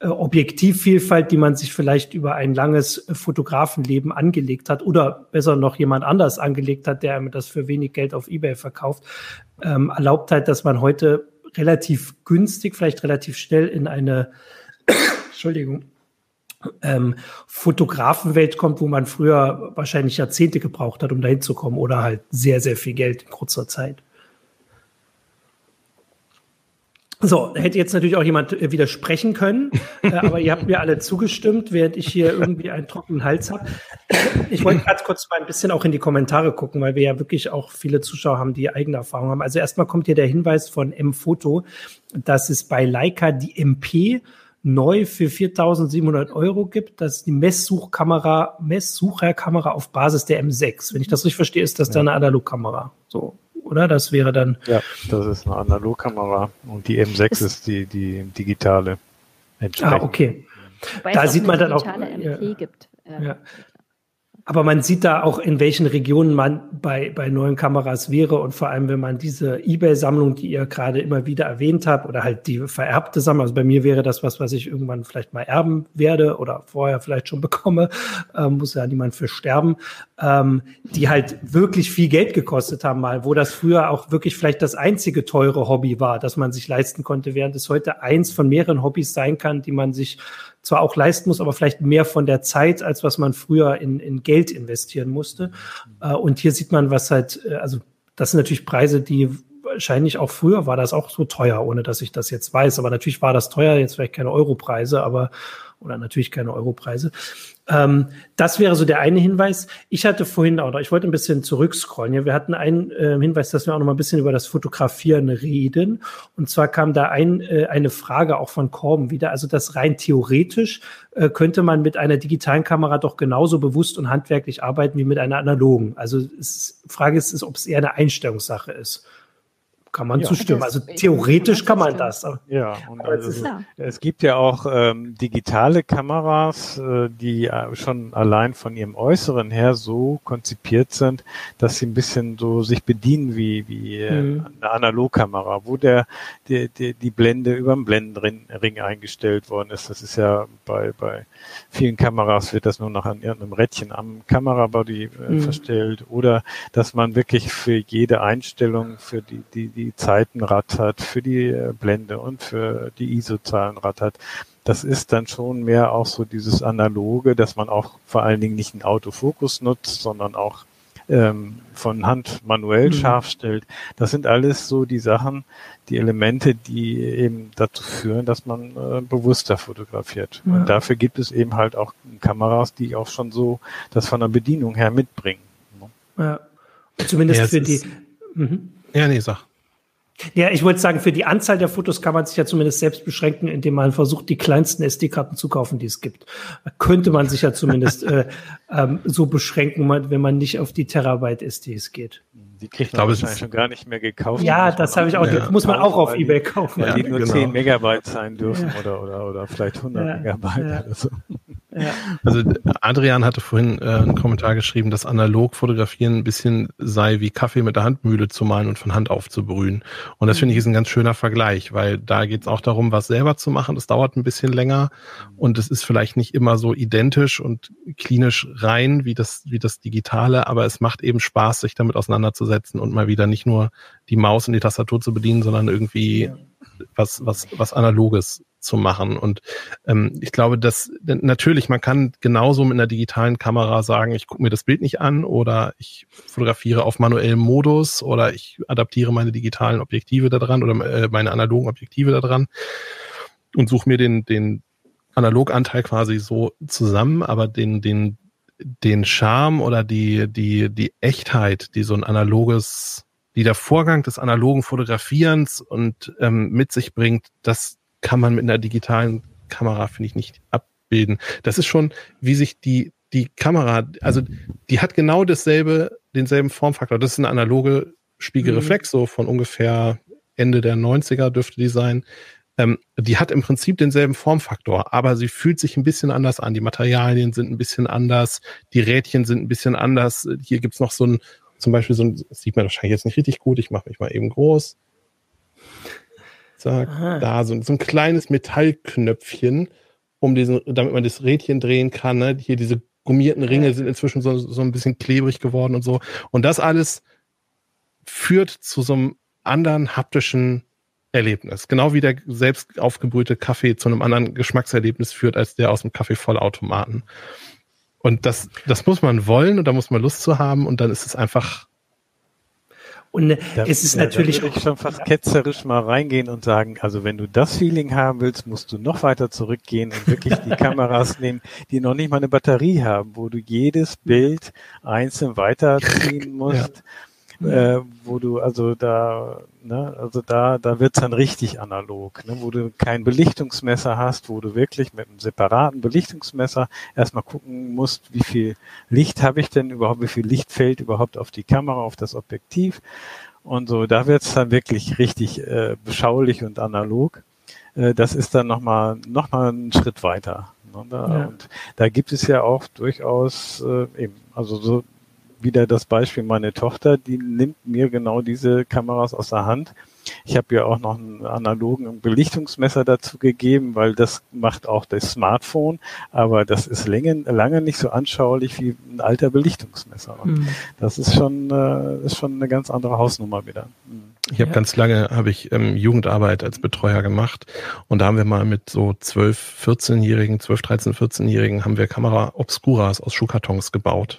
A: äh, Objektivvielfalt, die man sich vielleicht über ein langes äh, Fotografenleben angelegt hat oder besser noch jemand anders angelegt hat, der einem das für wenig Geld auf eBay verkauft, ähm, erlaubt halt, dass man heute relativ günstig, vielleicht relativ schnell in eine Entschuldigung, ähm, Fotografenwelt kommt, wo man früher wahrscheinlich Jahrzehnte gebraucht hat, um dahin zu kommen oder halt sehr, sehr viel Geld in kurzer Zeit. So, da hätte jetzt natürlich auch jemand äh, widersprechen können, äh, aber ihr habt mir alle zugestimmt, während ich hier irgendwie einen trockenen Hals habe. Ich wollte gerade kurz mal ein bisschen auch in die Kommentare gucken, weil wir ja wirklich auch viele Zuschauer haben, die eigene Erfahrungen haben. Also erstmal kommt hier der Hinweis von M-Foto, dass es bei Leica die M P neu für viertausendsiebenhundert Euro gibt. Das ist die Messsuchkamera, Messsucherkamera auf Basis der M sechs. Wenn ich das richtig verstehe, ist das ja. dann eine Analogkamera. So, oder? Das wäre dann.
E: Ja, das ist eine Analogkamera und die M sechs ist, ist die, die digitale.
A: Ah, okay.
C: Wobei
A: da
C: es
A: sieht man dann auch.
C: M P
A: Ja.
C: gibt. Ja.
A: Ja. Aber man sieht da auch, in welchen Regionen man bei, bei neuen Kameras wäre und vor allem, wenn man diese eBay-Sammlung, die ihr gerade immer wieder erwähnt habt, oder halt die vererbte Sammlung, also bei mir wäre das was, was ich irgendwann vielleicht mal erben werde oder vorher vielleicht schon bekomme, ähm, muss ja niemand für sterben, ähm, die halt wirklich viel Geld gekostet haben mal, wo das früher auch wirklich vielleicht das einzige teure Hobby war, das man sich leisten konnte, während es heute eins von mehreren Hobbys sein kann, die man sich zwar auch leisten muss, aber vielleicht mehr von der Zeit, als was man früher in, in Geld investieren musste. Äh, und hier sieht man, was halt, äh, also das sind natürlich Preise, die wahrscheinlich auch früher war das auch so teuer, ohne dass ich das jetzt weiß. Aber natürlich war das teuer, jetzt vielleicht keine Europreise, aber oder natürlich keine Europreise. Ähm, das wäre so der eine Hinweis. Ich hatte vorhin, oder ich wollte ein bisschen zurückscrollen. Ja, wir hatten einen äh, Hinweis, dass wir auch noch mal ein bisschen über das Fotografieren reden. Und zwar kam da ein, äh, eine Frage auch von Corben wieder. Also das rein theoretisch äh, könnte man mit einer digitalen Kamera doch genauso bewusst und handwerklich arbeiten wie mit einer analogen. Also es, Frage ist, ist, ob es eher eine Einstellungssache ist. Kann man
E: ja,
A: zustimmen. Also theoretisch kann man das.
E: Ja, und also es, es gibt ja auch ähm, digitale Kameras, äh, die äh, schon allein von ihrem Äußeren her so konzipiert sind, dass sie ein bisschen so sich bedienen wie wie äh, mhm. eine Analogkamera, wo der die, die, die Blende über den Blendenring eingestellt worden ist. Das ist ja bei bei vielen Kameras wird das nur noch an irgendeinem Rädchen am Kamerabody äh, mhm. verstellt, oder dass man wirklich für jede Einstellung, für die die die Zeitenrad hat, für die äh, Blende und für die I S O-Zahlenrad hat. Das ist dann schon mehr auch so dieses Analoge, dass man auch vor allen Dingen nicht einen Autofokus nutzt, sondern auch ähm, von Hand manuell mhm. scharf stellt. Das sind alles so die Sachen, die Elemente, die eben dazu führen, dass man äh, bewusster fotografiert. Ja. Und dafür gibt es eben halt auch Kameras, die auch schon so das von der Bedienung her mitbringen.
A: Ja, zumindest ja, für die... Mhm.
D: Ja, nee, sag.
A: Ja, ich wollte sagen, für die Anzahl der Fotos kann man sich ja zumindest selbst beschränken, indem man versucht, die kleinsten S D-Karten zu kaufen, die es gibt. Da könnte man sich ja zumindest äh, ähm, so beschränken, wenn man nicht auf die Terabyte S Ds geht.
E: Die kriegt man wahrscheinlich schon gar nicht mehr gekauft.
A: Ja, das habe ich auch.
D: Ja.
A: Muss man auch auf eBay kaufen.
E: Weil
A: ja,
E: die nur
D: genau.
E: zehn Megabyte sein dürfen
A: ja.
E: oder, oder, oder vielleicht hundert
A: ja.
E: Megabyte
A: Ja.
E: oder so.
A: Ja.
D: Also Adrian hatte vorhin äh, einen Kommentar geschrieben, dass analog fotografieren ein bisschen sei wie Kaffee mit der Handmühle zu mahlen und von Hand aufzubrühen. Und das finde ich ist ein ganz schöner Vergleich, weil da geht es auch darum, was selber zu machen. Das dauert ein bisschen länger und es ist vielleicht nicht immer so identisch und klinisch rein wie das, wie das Digitale, aber es macht eben Spaß, sich damit auseinanderzusetzen und mal wieder nicht nur die Maus und die Tastatur zu bedienen, sondern irgendwie ja. was, was, was Analoges zu machen. Und ähm, ich glaube, dass natürlich, man kann genauso mit einer digitalen Kamera sagen, ich gucke mir das Bild nicht an oder ich fotografiere auf manuellem Modus oder ich adaptiere meine digitalen Objektive da dran oder äh, meine analogen Objektive da dran und suche mir den, den Analoganteil quasi so zusammen, aber den, den, den Charme oder die, die, die Echtheit, die so ein analoges, die der Vorgang des analogen Fotografierens und ähm, mit sich bringt, das kann man mit einer digitalen Kamera, finde ich, nicht abbilden. Das ist schon, wie sich die, die Kamera, also die hat genau dasselbe, denselben Formfaktor. Das ist eine analoge Spiegelreflex, mhm. so von ungefähr Ende der neunziger dürfte die sein. Ähm, die hat im Prinzip denselben Formfaktor, aber sie fühlt sich ein bisschen anders an. Die Materialien sind ein bisschen anders, die Rädchen sind ein bisschen anders. Hier gibt's noch so ein, zum Beispiel so ein, das sieht man wahrscheinlich jetzt nicht richtig gut, ich mache mich mal eben groß. Zack, da, so, so ein kleines Metallknöpfchen, um diesen, damit man das Rädchen drehen kann. Ne? Hier diese gummierten Ringe sind inzwischen so, so ein bisschen klebrig geworden und so. Und das alles führt zu so einem anderen haptischen Erlebnis. Genau wie der selbst aufgebrühte Kaffee zu einem anderen Geschmackserlebnis führt als der aus dem Kaffeevollautomaten. Und das, das muss man wollen und da muss man Lust zu haben und dann ist es einfach.
A: Und
E: das,
A: es ist
E: ja,
A: natürlich.
E: Da würde ich schon fast ketzerisch mal reingehen und sagen, also wenn du das Feeling haben willst, musst du noch weiter zurückgehen und wirklich die Kameras nehmen, die noch nicht mal eine Batterie haben, wo du jedes Bild einzeln weiterziehen musst. Ja. Äh, wo du also da, ne, also da, da wird's dann richtig analog, ne, wo du kein Belichtungsmesser hast, wo du wirklich mit einem separaten Belichtungsmesser erstmal gucken musst, wie viel Licht habe ich denn überhaupt, wie viel Licht fällt überhaupt auf die Kamera, auf das Objektiv und so. Da wird's dann wirklich richtig äh, beschaulich und analog. Äh, das ist dann nochmal noch mal einen Schritt weiter. Ne, da, ja. Und da gibt es ja auch durchaus äh, eben, also so wieder das Beispiel, meine Tochter, die nimmt mir genau diese Kameras aus der Hand. Ich habe ihr auch noch einen analogen Belichtungsmesser dazu gegeben, weil das macht auch das Smartphone, aber das ist lange, lange nicht so anschaulich wie ein alter Belichtungsmesser. Und mhm. das ist schon, äh, ist schon eine ganz andere Hausnummer wieder. Mhm.
D: Ich habe ja. ganz lange habe ich ähm, Jugendarbeit als Betreuer gemacht und da haben wir mal mit so zwölf, vierzehnjährigen, zwölf, dreizehn, vierzehnjährigen haben wir Kamera Obscuras aus Schuhkartons gebaut.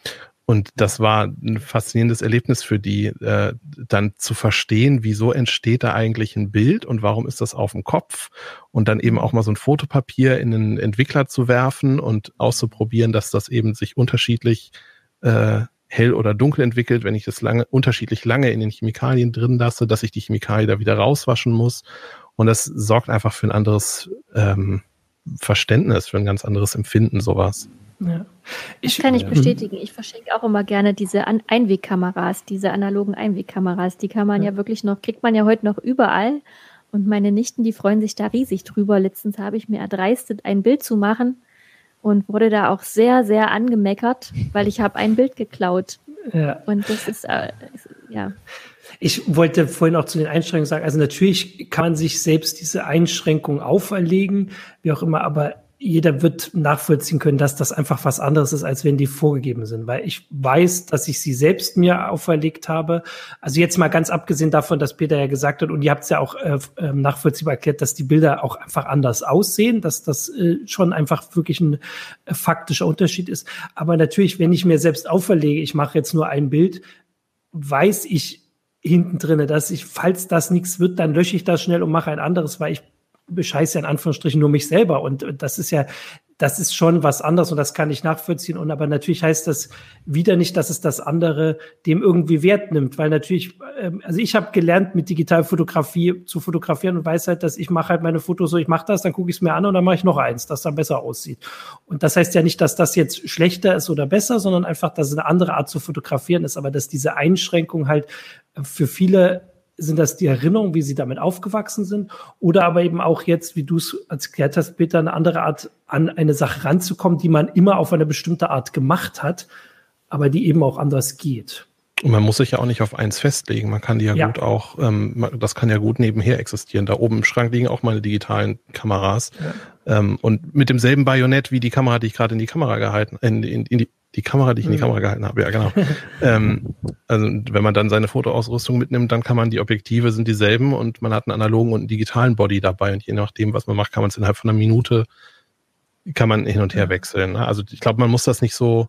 D: Und das war ein faszinierendes Erlebnis für die, äh, dann zu verstehen, wieso entsteht da eigentlich ein Bild und warum ist das auf dem Kopf und dann eben auch mal so ein Fotopapier in einen Entwickler zu werfen und auszuprobieren, dass das eben sich unterschiedlich äh, hell oder dunkel entwickelt, wenn ich das lange unterschiedlich lange in den Chemikalien drin lasse, dass ich die Chemikalien da wieder rauswaschen muss. Und das sorgt einfach für ein anderes ähm, Verständnis, für ein ganz anderes Empfinden, sowas.
C: Ja. Ich, das kann ich bestätigen. Ich verschenke auch immer gerne diese An- Einwegkameras, diese analogen Einwegkameras. Die kann man ja. ja wirklich noch, kriegt man ja heute noch überall. Und meine Nichten, die freuen sich da riesig drüber. Letztens habe ich mir erdreistet, ein Bild zu machen und wurde da auch sehr, sehr angemeckert, weil ich habe ein Bild geklaut. Ja. Und das ist, äh, ja.
A: Ich wollte vorhin auch zu den Einschränkungen sagen, also natürlich kann man sich selbst diese Einschränkungen auferlegen, wie auch immer, aber jeder wird nachvollziehen können, dass das einfach was anderes ist, als wenn die vorgegeben sind. Weil ich weiß, dass ich sie selbst mir auferlegt habe. Also jetzt mal ganz abgesehen davon, dass Peter ja gesagt hat, und ihr habt es ja auch äh, nachvollziehbar erklärt, dass die Bilder auch einfach anders aussehen, dass das äh, schon einfach wirklich ein äh, faktischer Unterschied ist. Aber natürlich, wenn ich mir selbst auferlege, ich mache jetzt nur ein Bild, weiß ich hinten drinne, dass ich, falls das nichts wird, dann lösche ich das schnell und mache ein anderes, weil ich bescheiße ja in Anführungsstrichen nur mich selber und das ist ja, das ist schon was anderes und das kann ich nachvollziehen und aber natürlich heißt das wieder nicht, dass es das andere dem irgendwie Wert nimmt, weil natürlich, also ich habe gelernt mit Digitalfotografie zu fotografieren und weiß halt, dass ich mache halt meine Fotos so, ich mache das, dann gucke ich es mir an und dann mache ich noch eins, das dann besser aussieht und das heißt ja nicht, dass das jetzt schlechter ist oder besser, sondern einfach, dass es eine andere Art zu fotografieren ist, aber dass diese Einschränkung halt für viele sind das die Erinnerungen, wie sie damit aufgewachsen sind oder aber eben auch jetzt, wie du es erklärt hast, Peter, eine andere Art an eine Sache ranzukommen, die man immer auf eine bestimmte Art gemacht hat, aber die eben auch anders geht.
D: Und man muss sich ja auch nicht auf eins festlegen. Man kann die ja, ja. gut auch, ähm, das kann ja gut nebenher existieren. Da oben im Schrank liegen auch meine digitalen Kameras. Ja. Ähm, und mit demselben Bajonett wie die Kamera, die ich gerade in die Kamera gehalten, in, in, in die Die Kamera, die ich in die Kamera gehalten habe, ja genau. ähm, also wenn man dann seine Fotoausrüstung mitnimmt, dann kann man, die Objektive sind dieselben und man hat einen analogen und einen digitalen Body dabei und je nachdem, was man macht, kann man es innerhalb von einer Minute, kann man hin und her wechseln. Ne? Also ich glaube, man muss das nicht so,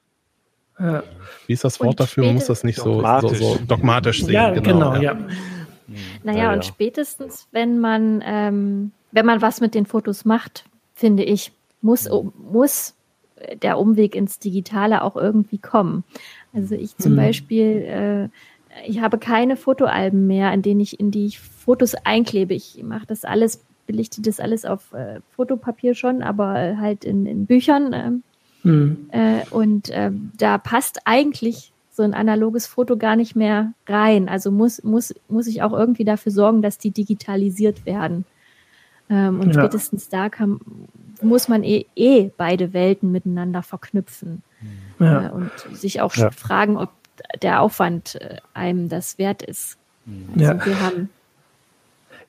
D: ja. wie ist das Wort und dafür, man muss das nicht so dogmatisch, so, so dogmatisch sehen.
A: Ja, genau, genau ja. ja.
C: Naja, ja, und ja. spätestens, wenn man, ähm, wenn man was mit den Fotos macht, finde ich, muss, muss der Umweg ins Digitale auch irgendwie kommen. Also ich zum mhm. Beispiel, äh, ich habe keine Fotoalben mehr, in denen ich, in die ich Fotos einklebe. Ich mache das alles, belichte das alles auf äh, Fotopapier schon, aber halt in, in Büchern. Äh, mhm. äh, und äh, da passt eigentlich so ein analoges Foto gar nicht mehr rein. Also muss, muss, muss ich auch irgendwie dafür sorgen, dass die digitalisiert werden. Ähm, und ja. spätestens da kann, muss man eh, eh beide Welten miteinander verknüpfen. Ja. Äh, und sich auch ja. fragen, ob der Aufwand äh, einem das wert ist.
A: Ja.
C: Also wir haben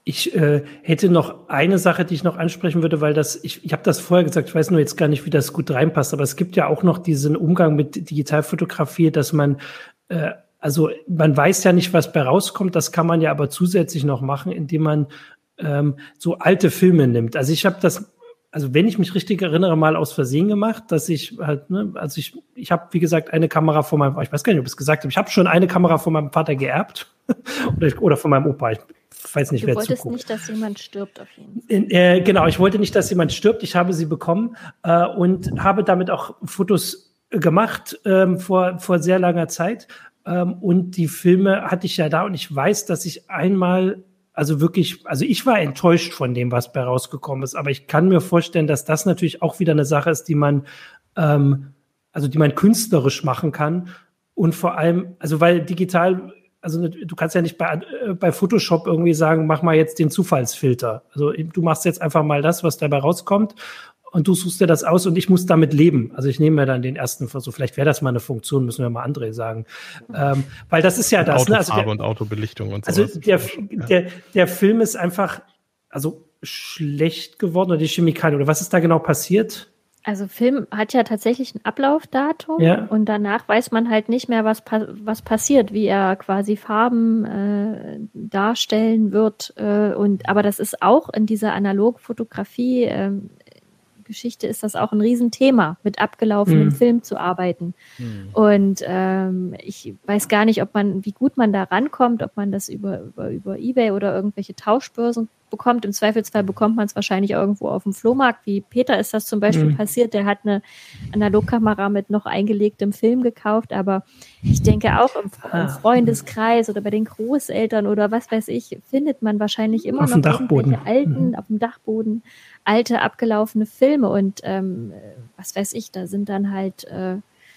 A: Ich äh, hätte noch eine Sache, die ich noch ansprechen würde, weil das, ich, ich habe das vorher gesagt, ich weiß nur jetzt gar nicht, wie das gut reinpasst, aber es gibt ja auch noch diesen Umgang mit Digitalfotografie, dass man, äh, also man weiß ja nicht, was bei rauskommt, das kann man ja aber zusätzlich noch machen, indem man ähm, so alte Filme nimmt. Also ich habe das, also wenn ich mich richtig erinnere, mal aus Versehen gemacht, dass ich halt, ne, also ich, ich habe, wie gesagt, eine Kamera von meinem, ich weiß gar nicht, ob ich es gesagt habe, ich habe schon eine Kamera von meinem Vater geerbt oder, ich, oder von meinem Opa. Ich weiß nicht,
C: du
A: wer
C: wolltest
A: zuguckt.
C: nicht, dass jemand stirbt auf jeden Fall.
A: Äh, genau, ich wollte nicht, dass jemand stirbt. Ich habe sie bekommen äh, und habe damit auch Fotos gemacht ähm, vor, vor sehr langer Zeit. Ähm, und die Filme hatte ich ja da und ich weiß, dass ich einmal Also wirklich, also ich war enttäuscht von dem, was bei rausgekommen ist. Aber ich kann mir vorstellen, dass das natürlich auch wieder eine Sache ist, die man, ähm, also die man künstlerisch machen kann. Und vor allem, also weil digital, also du kannst ja nicht bei, äh, bei Photoshop irgendwie sagen, mach mal jetzt den Zufallsfilter. Also du machst jetzt einfach mal das, was dabei rauskommt. Und du suchst dir das aus und ich muss damit leben. Also ich nehme mir dann den ersten Versuch. Vielleicht wäre das mal eine Funktion, müssen wir mal André sagen. Ähm, weil das ist ja das.
D: Autofarbe,
A: ne? Also der,
D: und Autobelichtung und so.
A: Also der, der, der Film ist einfach also schlecht geworden oder die Chemikalien. Oder was ist da genau passiert?
C: Also Film hat ja tatsächlich ein Ablaufdatum
A: ja.
C: und danach weiß man halt nicht mehr, was, was passiert, wie er quasi Farben äh, darstellen wird. Äh, und aber das ist auch in dieser Analogfotografie äh, Geschichte ist das auch ein Riesenthema, mit abgelaufenem mhm. Film zu arbeiten. Mhm. Und ähm, ich weiß gar nicht, ob man, wie gut man da rankommt, ob man das über, über, über eBay oder irgendwelche Tauschbörsen bekommt. Im Zweifelsfall bekommt man es wahrscheinlich irgendwo auf dem Flohmarkt. Wie Peter ist das zum Beispiel mhm. passiert. Der hat eine Analogkamera mit noch eingelegtem Film gekauft. Aber ich denke auch im, im Freundeskreis oder bei den Großeltern oder was weiß ich, findet man wahrscheinlich immer
A: auf
C: noch
A: irgendwelche
C: alten,
A: mhm.
C: auf dem Dachboden, alte, abgelaufene Filme. Und ähm, was weiß ich, da sind dann halt äh,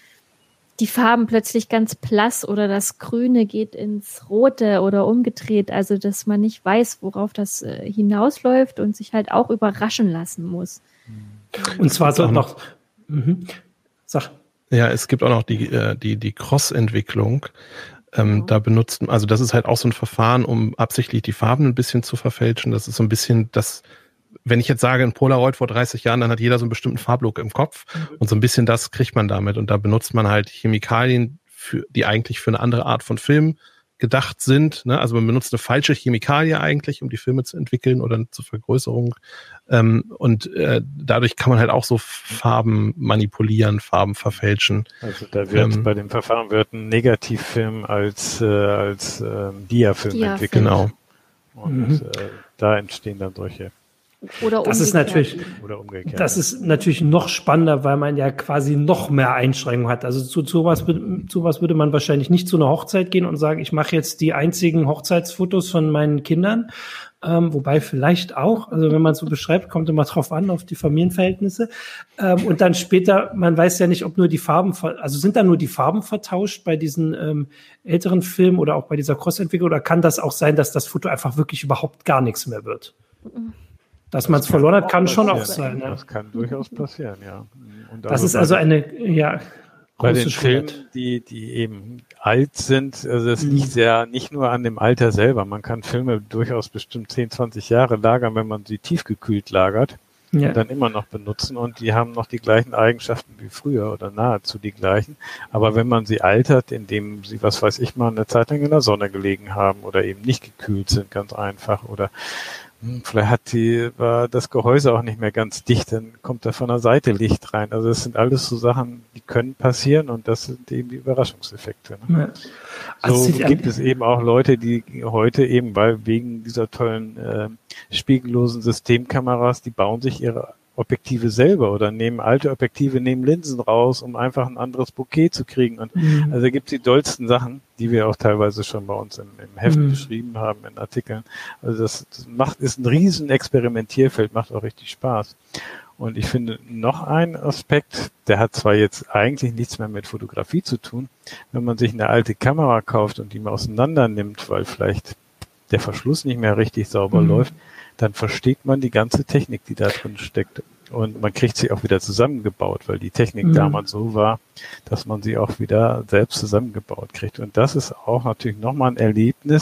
C: die Farben plötzlich ganz blass oder das Grüne geht ins Rote oder umgedreht. Also, dass man nicht weiß, worauf das äh, hinausläuft und sich halt auch überraschen lassen muss.
A: Und zwar so noch, mhm. Sag.
D: Ja, es gibt auch noch die, äh, die, die Cross-Entwicklung. Ähm, oh. Da benutzt, also das ist halt auch so ein Verfahren, um absichtlich die Farben ein bisschen zu verfälschen. Das ist so ein bisschen das, wenn ich jetzt sage, ein Polaroid vor dreißig Jahren, dann hat jeder so einen bestimmten Farblook im Kopf. Mhm. Und so ein bisschen das kriegt man damit. Und da benutzt man halt Chemikalien, für, die eigentlich für eine andere Art von Film gedacht sind. Ne? Also man benutzt eine falsche Chemikalie eigentlich, um die Filme zu entwickeln oder zur Vergrößerung. Ähm, und äh, dadurch kann man halt auch so Farben manipulieren, Farben verfälschen.
E: Also da wird
D: ähm,
E: bei dem Verfahren wird ein Negativfilm als, äh, als äh, Diafilm
C: Dia
E: entwickelt.
D: Genau.
E: Und
A: mhm.
E: äh, da entstehen dann solche.
C: Oder
A: das ist natürlich,
E: oder umgekehrt.
A: Das ist natürlich noch spannender, weil man ja quasi noch mehr Einschränkungen hat. Also zu, zu, was, zu was würde man wahrscheinlich nicht zu einer Hochzeit gehen und sagen, ich mache jetzt die einzigen Hochzeitsfotos von meinen Kindern. Ähm, wobei vielleicht auch, also wenn man so beschreibt, kommt immer drauf an, auf die Familienverhältnisse. Ähm, und dann später, man weiß ja nicht, ob nur die Farben, also sind da nur die Farben vertauscht bei diesen ähm, älteren Filmen oder auch bei dieser Cross-Entwicklung, oder kann das auch sein, dass das Foto einfach wirklich überhaupt gar nichts mehr wird? Mhm. Dass man es verloren hat, kann schon auch sein. Ja.
E: Das kann durchaus passieren, ja. Und
A: das ist also eine, ja,
E: bei den Filmen, die, die eben alt sind, also es liegt ja nicht nur an dem Alter selber. Man kann Filme durchaus bestimmt zehn, zwanzig Jahre lagern, wenn man sie tiefgekühlt lagert, ja. und dann immer noch benutzen, und die haben noch die gleichen Eigenschaften wie früher oder nahezu die gleichen. Aber wenn man sie altert, indem sie, was weiß ich mal, eine Zeit lang in der Sonne gelegen haben oder eben nicht gekühlt sind, ganz einfach, oder vielleicht hat die, war das Gehäuse auch nicht mehr ganz dicht, dann kommt da von der Seite Licht rein. Also das sind alles so Sachen, die können passieren, und das sind eben die Überraschungseffekte. Ne? Ja. Also so gibt es eben auch Leute, die heute eben, weil wegen dieser tollen äh, spiegellosen Systemkameras, die bauen sich ihre Objektive selber oder nehmen alte Objektive, nehmen Linsen raus, um einfach ein anderes Bouquet zu kriegen. Und mhm. also gibt es die dollsten Sachen, die wir auch teilweise schon bei uns im, im Heft mhm. beschrieben haben, in Artikeln. Also das, das macht, ist ein riesen Experimentierfeld, macht auch richtig Spaß. Und ich finde noch ein Aspekt, der hat zwar jetzt eigentlich nichts mehr mit Fotografie zu tun, wenn man sich eine alte Kamera kauft und die mal auseinander nimmt, weil vielleicht der Verschluss nicht mehr richtig sauber mhm. läuft, dann versteht man die ganze Technik, die da drin steckt. Und man kriegt sie auch wieder zusammengebaut, weil die Technik mhm. damals so war, dass man sie auch wieder selbst zusammengebaut kriegt. Und das ist auch natürlich nochmal ein Erlebnis,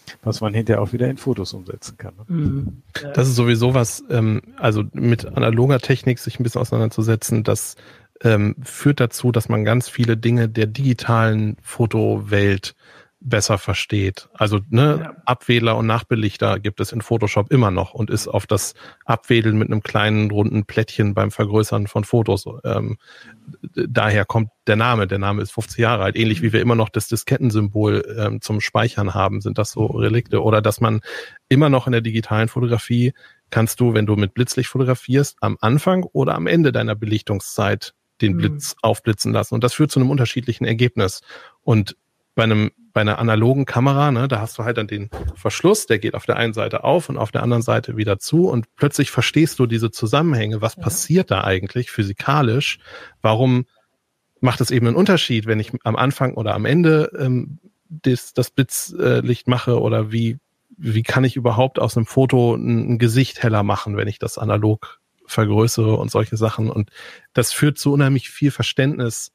E: was man hinterher auch wieder in Fotos umsetzen kann. Ne?
A: Mhm.
D: Das ist sowieso was, ähm, also mit analoger Technik sich ein bisschen auseinanderzusetzen, das ähm, führt dazu, dass man ganz viele Dinge der digitalen Fotowelt besser versteht. Also ne, ja. Abwedler und Nachbelichter gibt es in Photoshop immer noch und ist auf das Abwedeln mit einem kleinen runden Plättchen beim Vergrößern von Fotos. Ähm, daher kommt der Name. Der Name ist fünfzig Jahre alt. Ähnlich wie wir immer noch das Diskettensymbol ähm, zum Speichern haben, sind das so Relikte. Oder dass man immer noch in der digitalen Fotografie kannst du, wenn du mit Blitzlicht fotografierst, am Anfang oder am Ende deiner Belichtungszeit den Blitz mhm. aufblitzen lassen. Und das führt zu einem unterschiedlichen Ergebnis. Und bei einem bei einer analogen Kamera, ne, da hast du halt dann den Verschluss, der geht auf der einen Seite auf und auf der anderen Seite wieder zu und plötzlich verstehst du diese Zusammenhänge. Was ja. passiert da eigentlich physikalisch? Warum macht es eben einen Unterschied, wenn ich am Anfang oder am Ende ähm, das, das Blitzlicht mache oder wie wie kann ich überhaupt aus einem Foto ein, ein Gesicht heller machen, wenn ich das analog vergrößere und solche Sachen. Und das führt zu unheimlich viel Verständnis,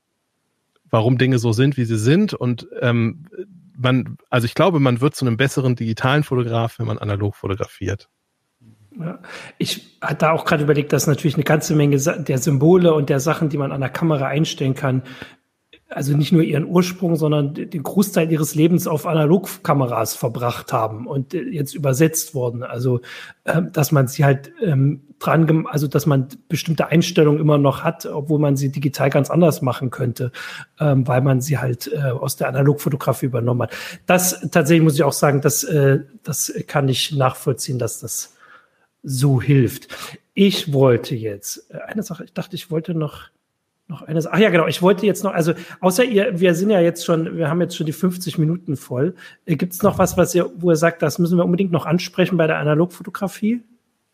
D: warum Dinge so sind, wie sie sind. Und ähm, man, also ich glaube, man wird zu einem besseren digitalen Fotograf, wenn man analog fotografiert.
A: Ja, ich hatte auch gerade überlegt, dass natürlich eine ganze Menge der Symbole und der Sachen, die man an der Kamera einstellen kann, also nicht nur ihren Ursprung, sondern den Großteil ihres Lebens auf Analogkameras verbracht haben und jetzt übersetzt wurden. Also, ähm, dass man sie halt ähm, dran, also dass man bestimmte Einstellungen immer noch hat, obwohl man sie digital ganz anders machen könnte, ähm, weil man sie halt äh, aus der Analogfotografie übernommen hat. Das tatsächlich muss ich auch sagen, das, äh, das kann ich nachvollziehen, dass das so hilft. Ich wollte jetzt äh, eine Sache, ich dachte, ich wollte noch Noch eine Sache. Ach ja, genau. Ich wollte jetzt noch, also außer ihr, wir sind ja jetzt schon, wir haben jetzt schon die fünfzig Minuten voll. Äh, Gibt es noch was, was ihr, wo ihr sagt, das müssen wir unbedingt noch ansprechen bei der Analogfotografie?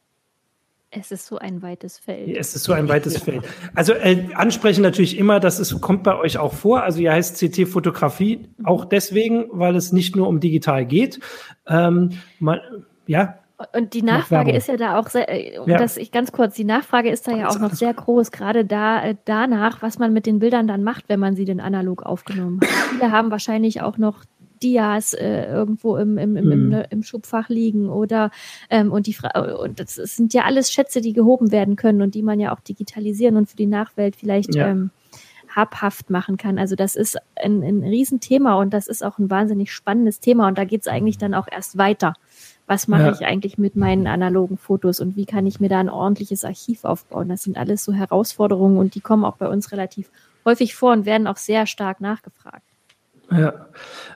C: Es ist so ein weites Feld.
A: Es ist so ein weites Feld. Also äh, ansprechen natürlich immer, das ist, kommt bei euch auch vor. Also ihr heißt C T-Fotografie auch deswegen, weil es nicht nur um digital geht. Ähm, man, ja.
C: Und die Nachfrage ist ja da auch sehr, um ja. das ich ganz kurz, die Nachfrage ist da ja auch noch sehr groß, gerade da äh, danach, was man mit den Bildern dann macht, wenn man sie denn analog aufgenommen hat. Viele haben wahrscheinlich auch noch Dias äh, irgendwo im, im, im, hm. im, im Schubfach liegen oder ähm, und die Fra- und das sind ja alles Schätze, die gehoben werden können und die man ja auch digitalisieren und für die Nachwelt vielleicht ja. ähm, habhaft machen kann. Also das ist ein, ein Riesenthema und das ist auch ein wahnsinnig spannendes Thema und da geht es eigentlich dann auch erst weiter. Was mache ja. ich eigentlich mit meinen analogen Fotos und wie kann ich mir da ein ordentliches Archiv aufbauen? Das sind alles so Herausforderungen und die kommen auch bei uns relativ häufig vor und werden auch sehr stark nachgefragt.
A: Ja,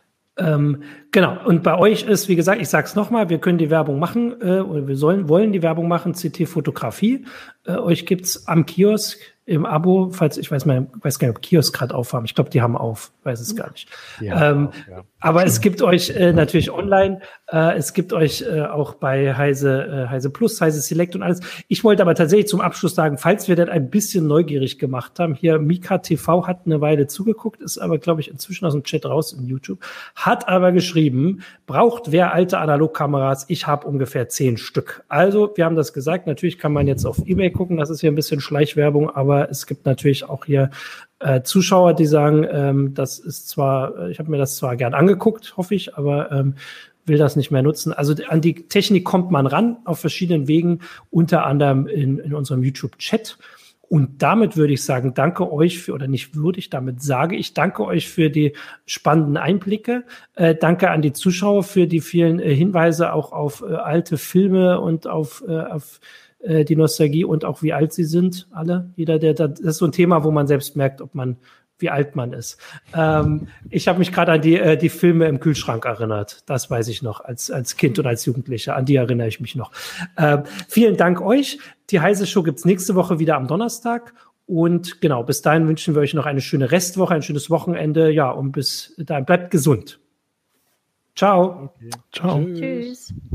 A: ähm, genau. Und bei euch ist, wie gesagt, ich sage es nochmal, wir können die Werbung machen äh, oder wir sollen wollen die Werbung machen, C T-Fotografie. Äh, euch gibt's am Kiosk im Abo, falls ich weiß mal, weiß gar nicht, ob Kiosk gerade aufhaben. Ich glaube, die haben auf, weiß es gar nicht. Ja, ähm, auf, ja. Aber es gibt euch äh, natürlich online, äh, es gibt euch äh, auch bei Heise, äh, Heise Plus, Heise Select und alles. Ich wollte aber tatsächlich zum Abschluss sagen, falls wir das ein bisschen neugierig gemacht haben, hier Mika T V hat eine Weile zugeguckt, ist aber, glaube ich, inzwischen aus dem Chat raus in YouTube, hat aber geschrieben, braucht wer alte Analogkameras? Ich habe ungefähr zehn Stück. Also, wir haben das gesagt, natürlich kann man jetzt auf eBay gucken, das ist hier ein bisschen Schleichwerbung, aber es gibt natürlich auch hier äh, Zuschauer, die sagen, ähm, das ist zwar, ich habe mir das zwar gern angeguckt, hoffe ich, aber ähm, will das nicht mehr nutzen. Also an die Technik kommt man ran auf verschiedenen Wegen, unter anderem in, in unserem YouTube-Chat. Und damit würde ich sagen, danke euch für, oder nicht würde ich, damit sage ich, danke euch für die spannenden Einblicke. Äh, danke an die Zuschauer für die vielen äh, Hinweise auch auf äh, alte Filme und auf, äh, auf äh, die Nostalgie und auch wie alt sie sind, alle. Jeder, der, das ist so ein Thema, wo man selbst merkt, ob man, wie alt man ist. Ähm, ich habe mich gerade an die, äh, die Filme im Kühlschrank erinnert. Das weiß ich noch, als, als Kind und als Jugendlicher. An die erinnere ich mich noch. Ähm, vielen Dank euch. Die Heise Show gibt's nächste Woche wieder am Donnerstag. Und genau, bis dahin wünschen wir euch noch eine schöne Restwoche, ein schönes Wochenende. Ja, und bis dahin bleibt gesund. Ciao.
E: Okay. Ciao.
C: Tschüss.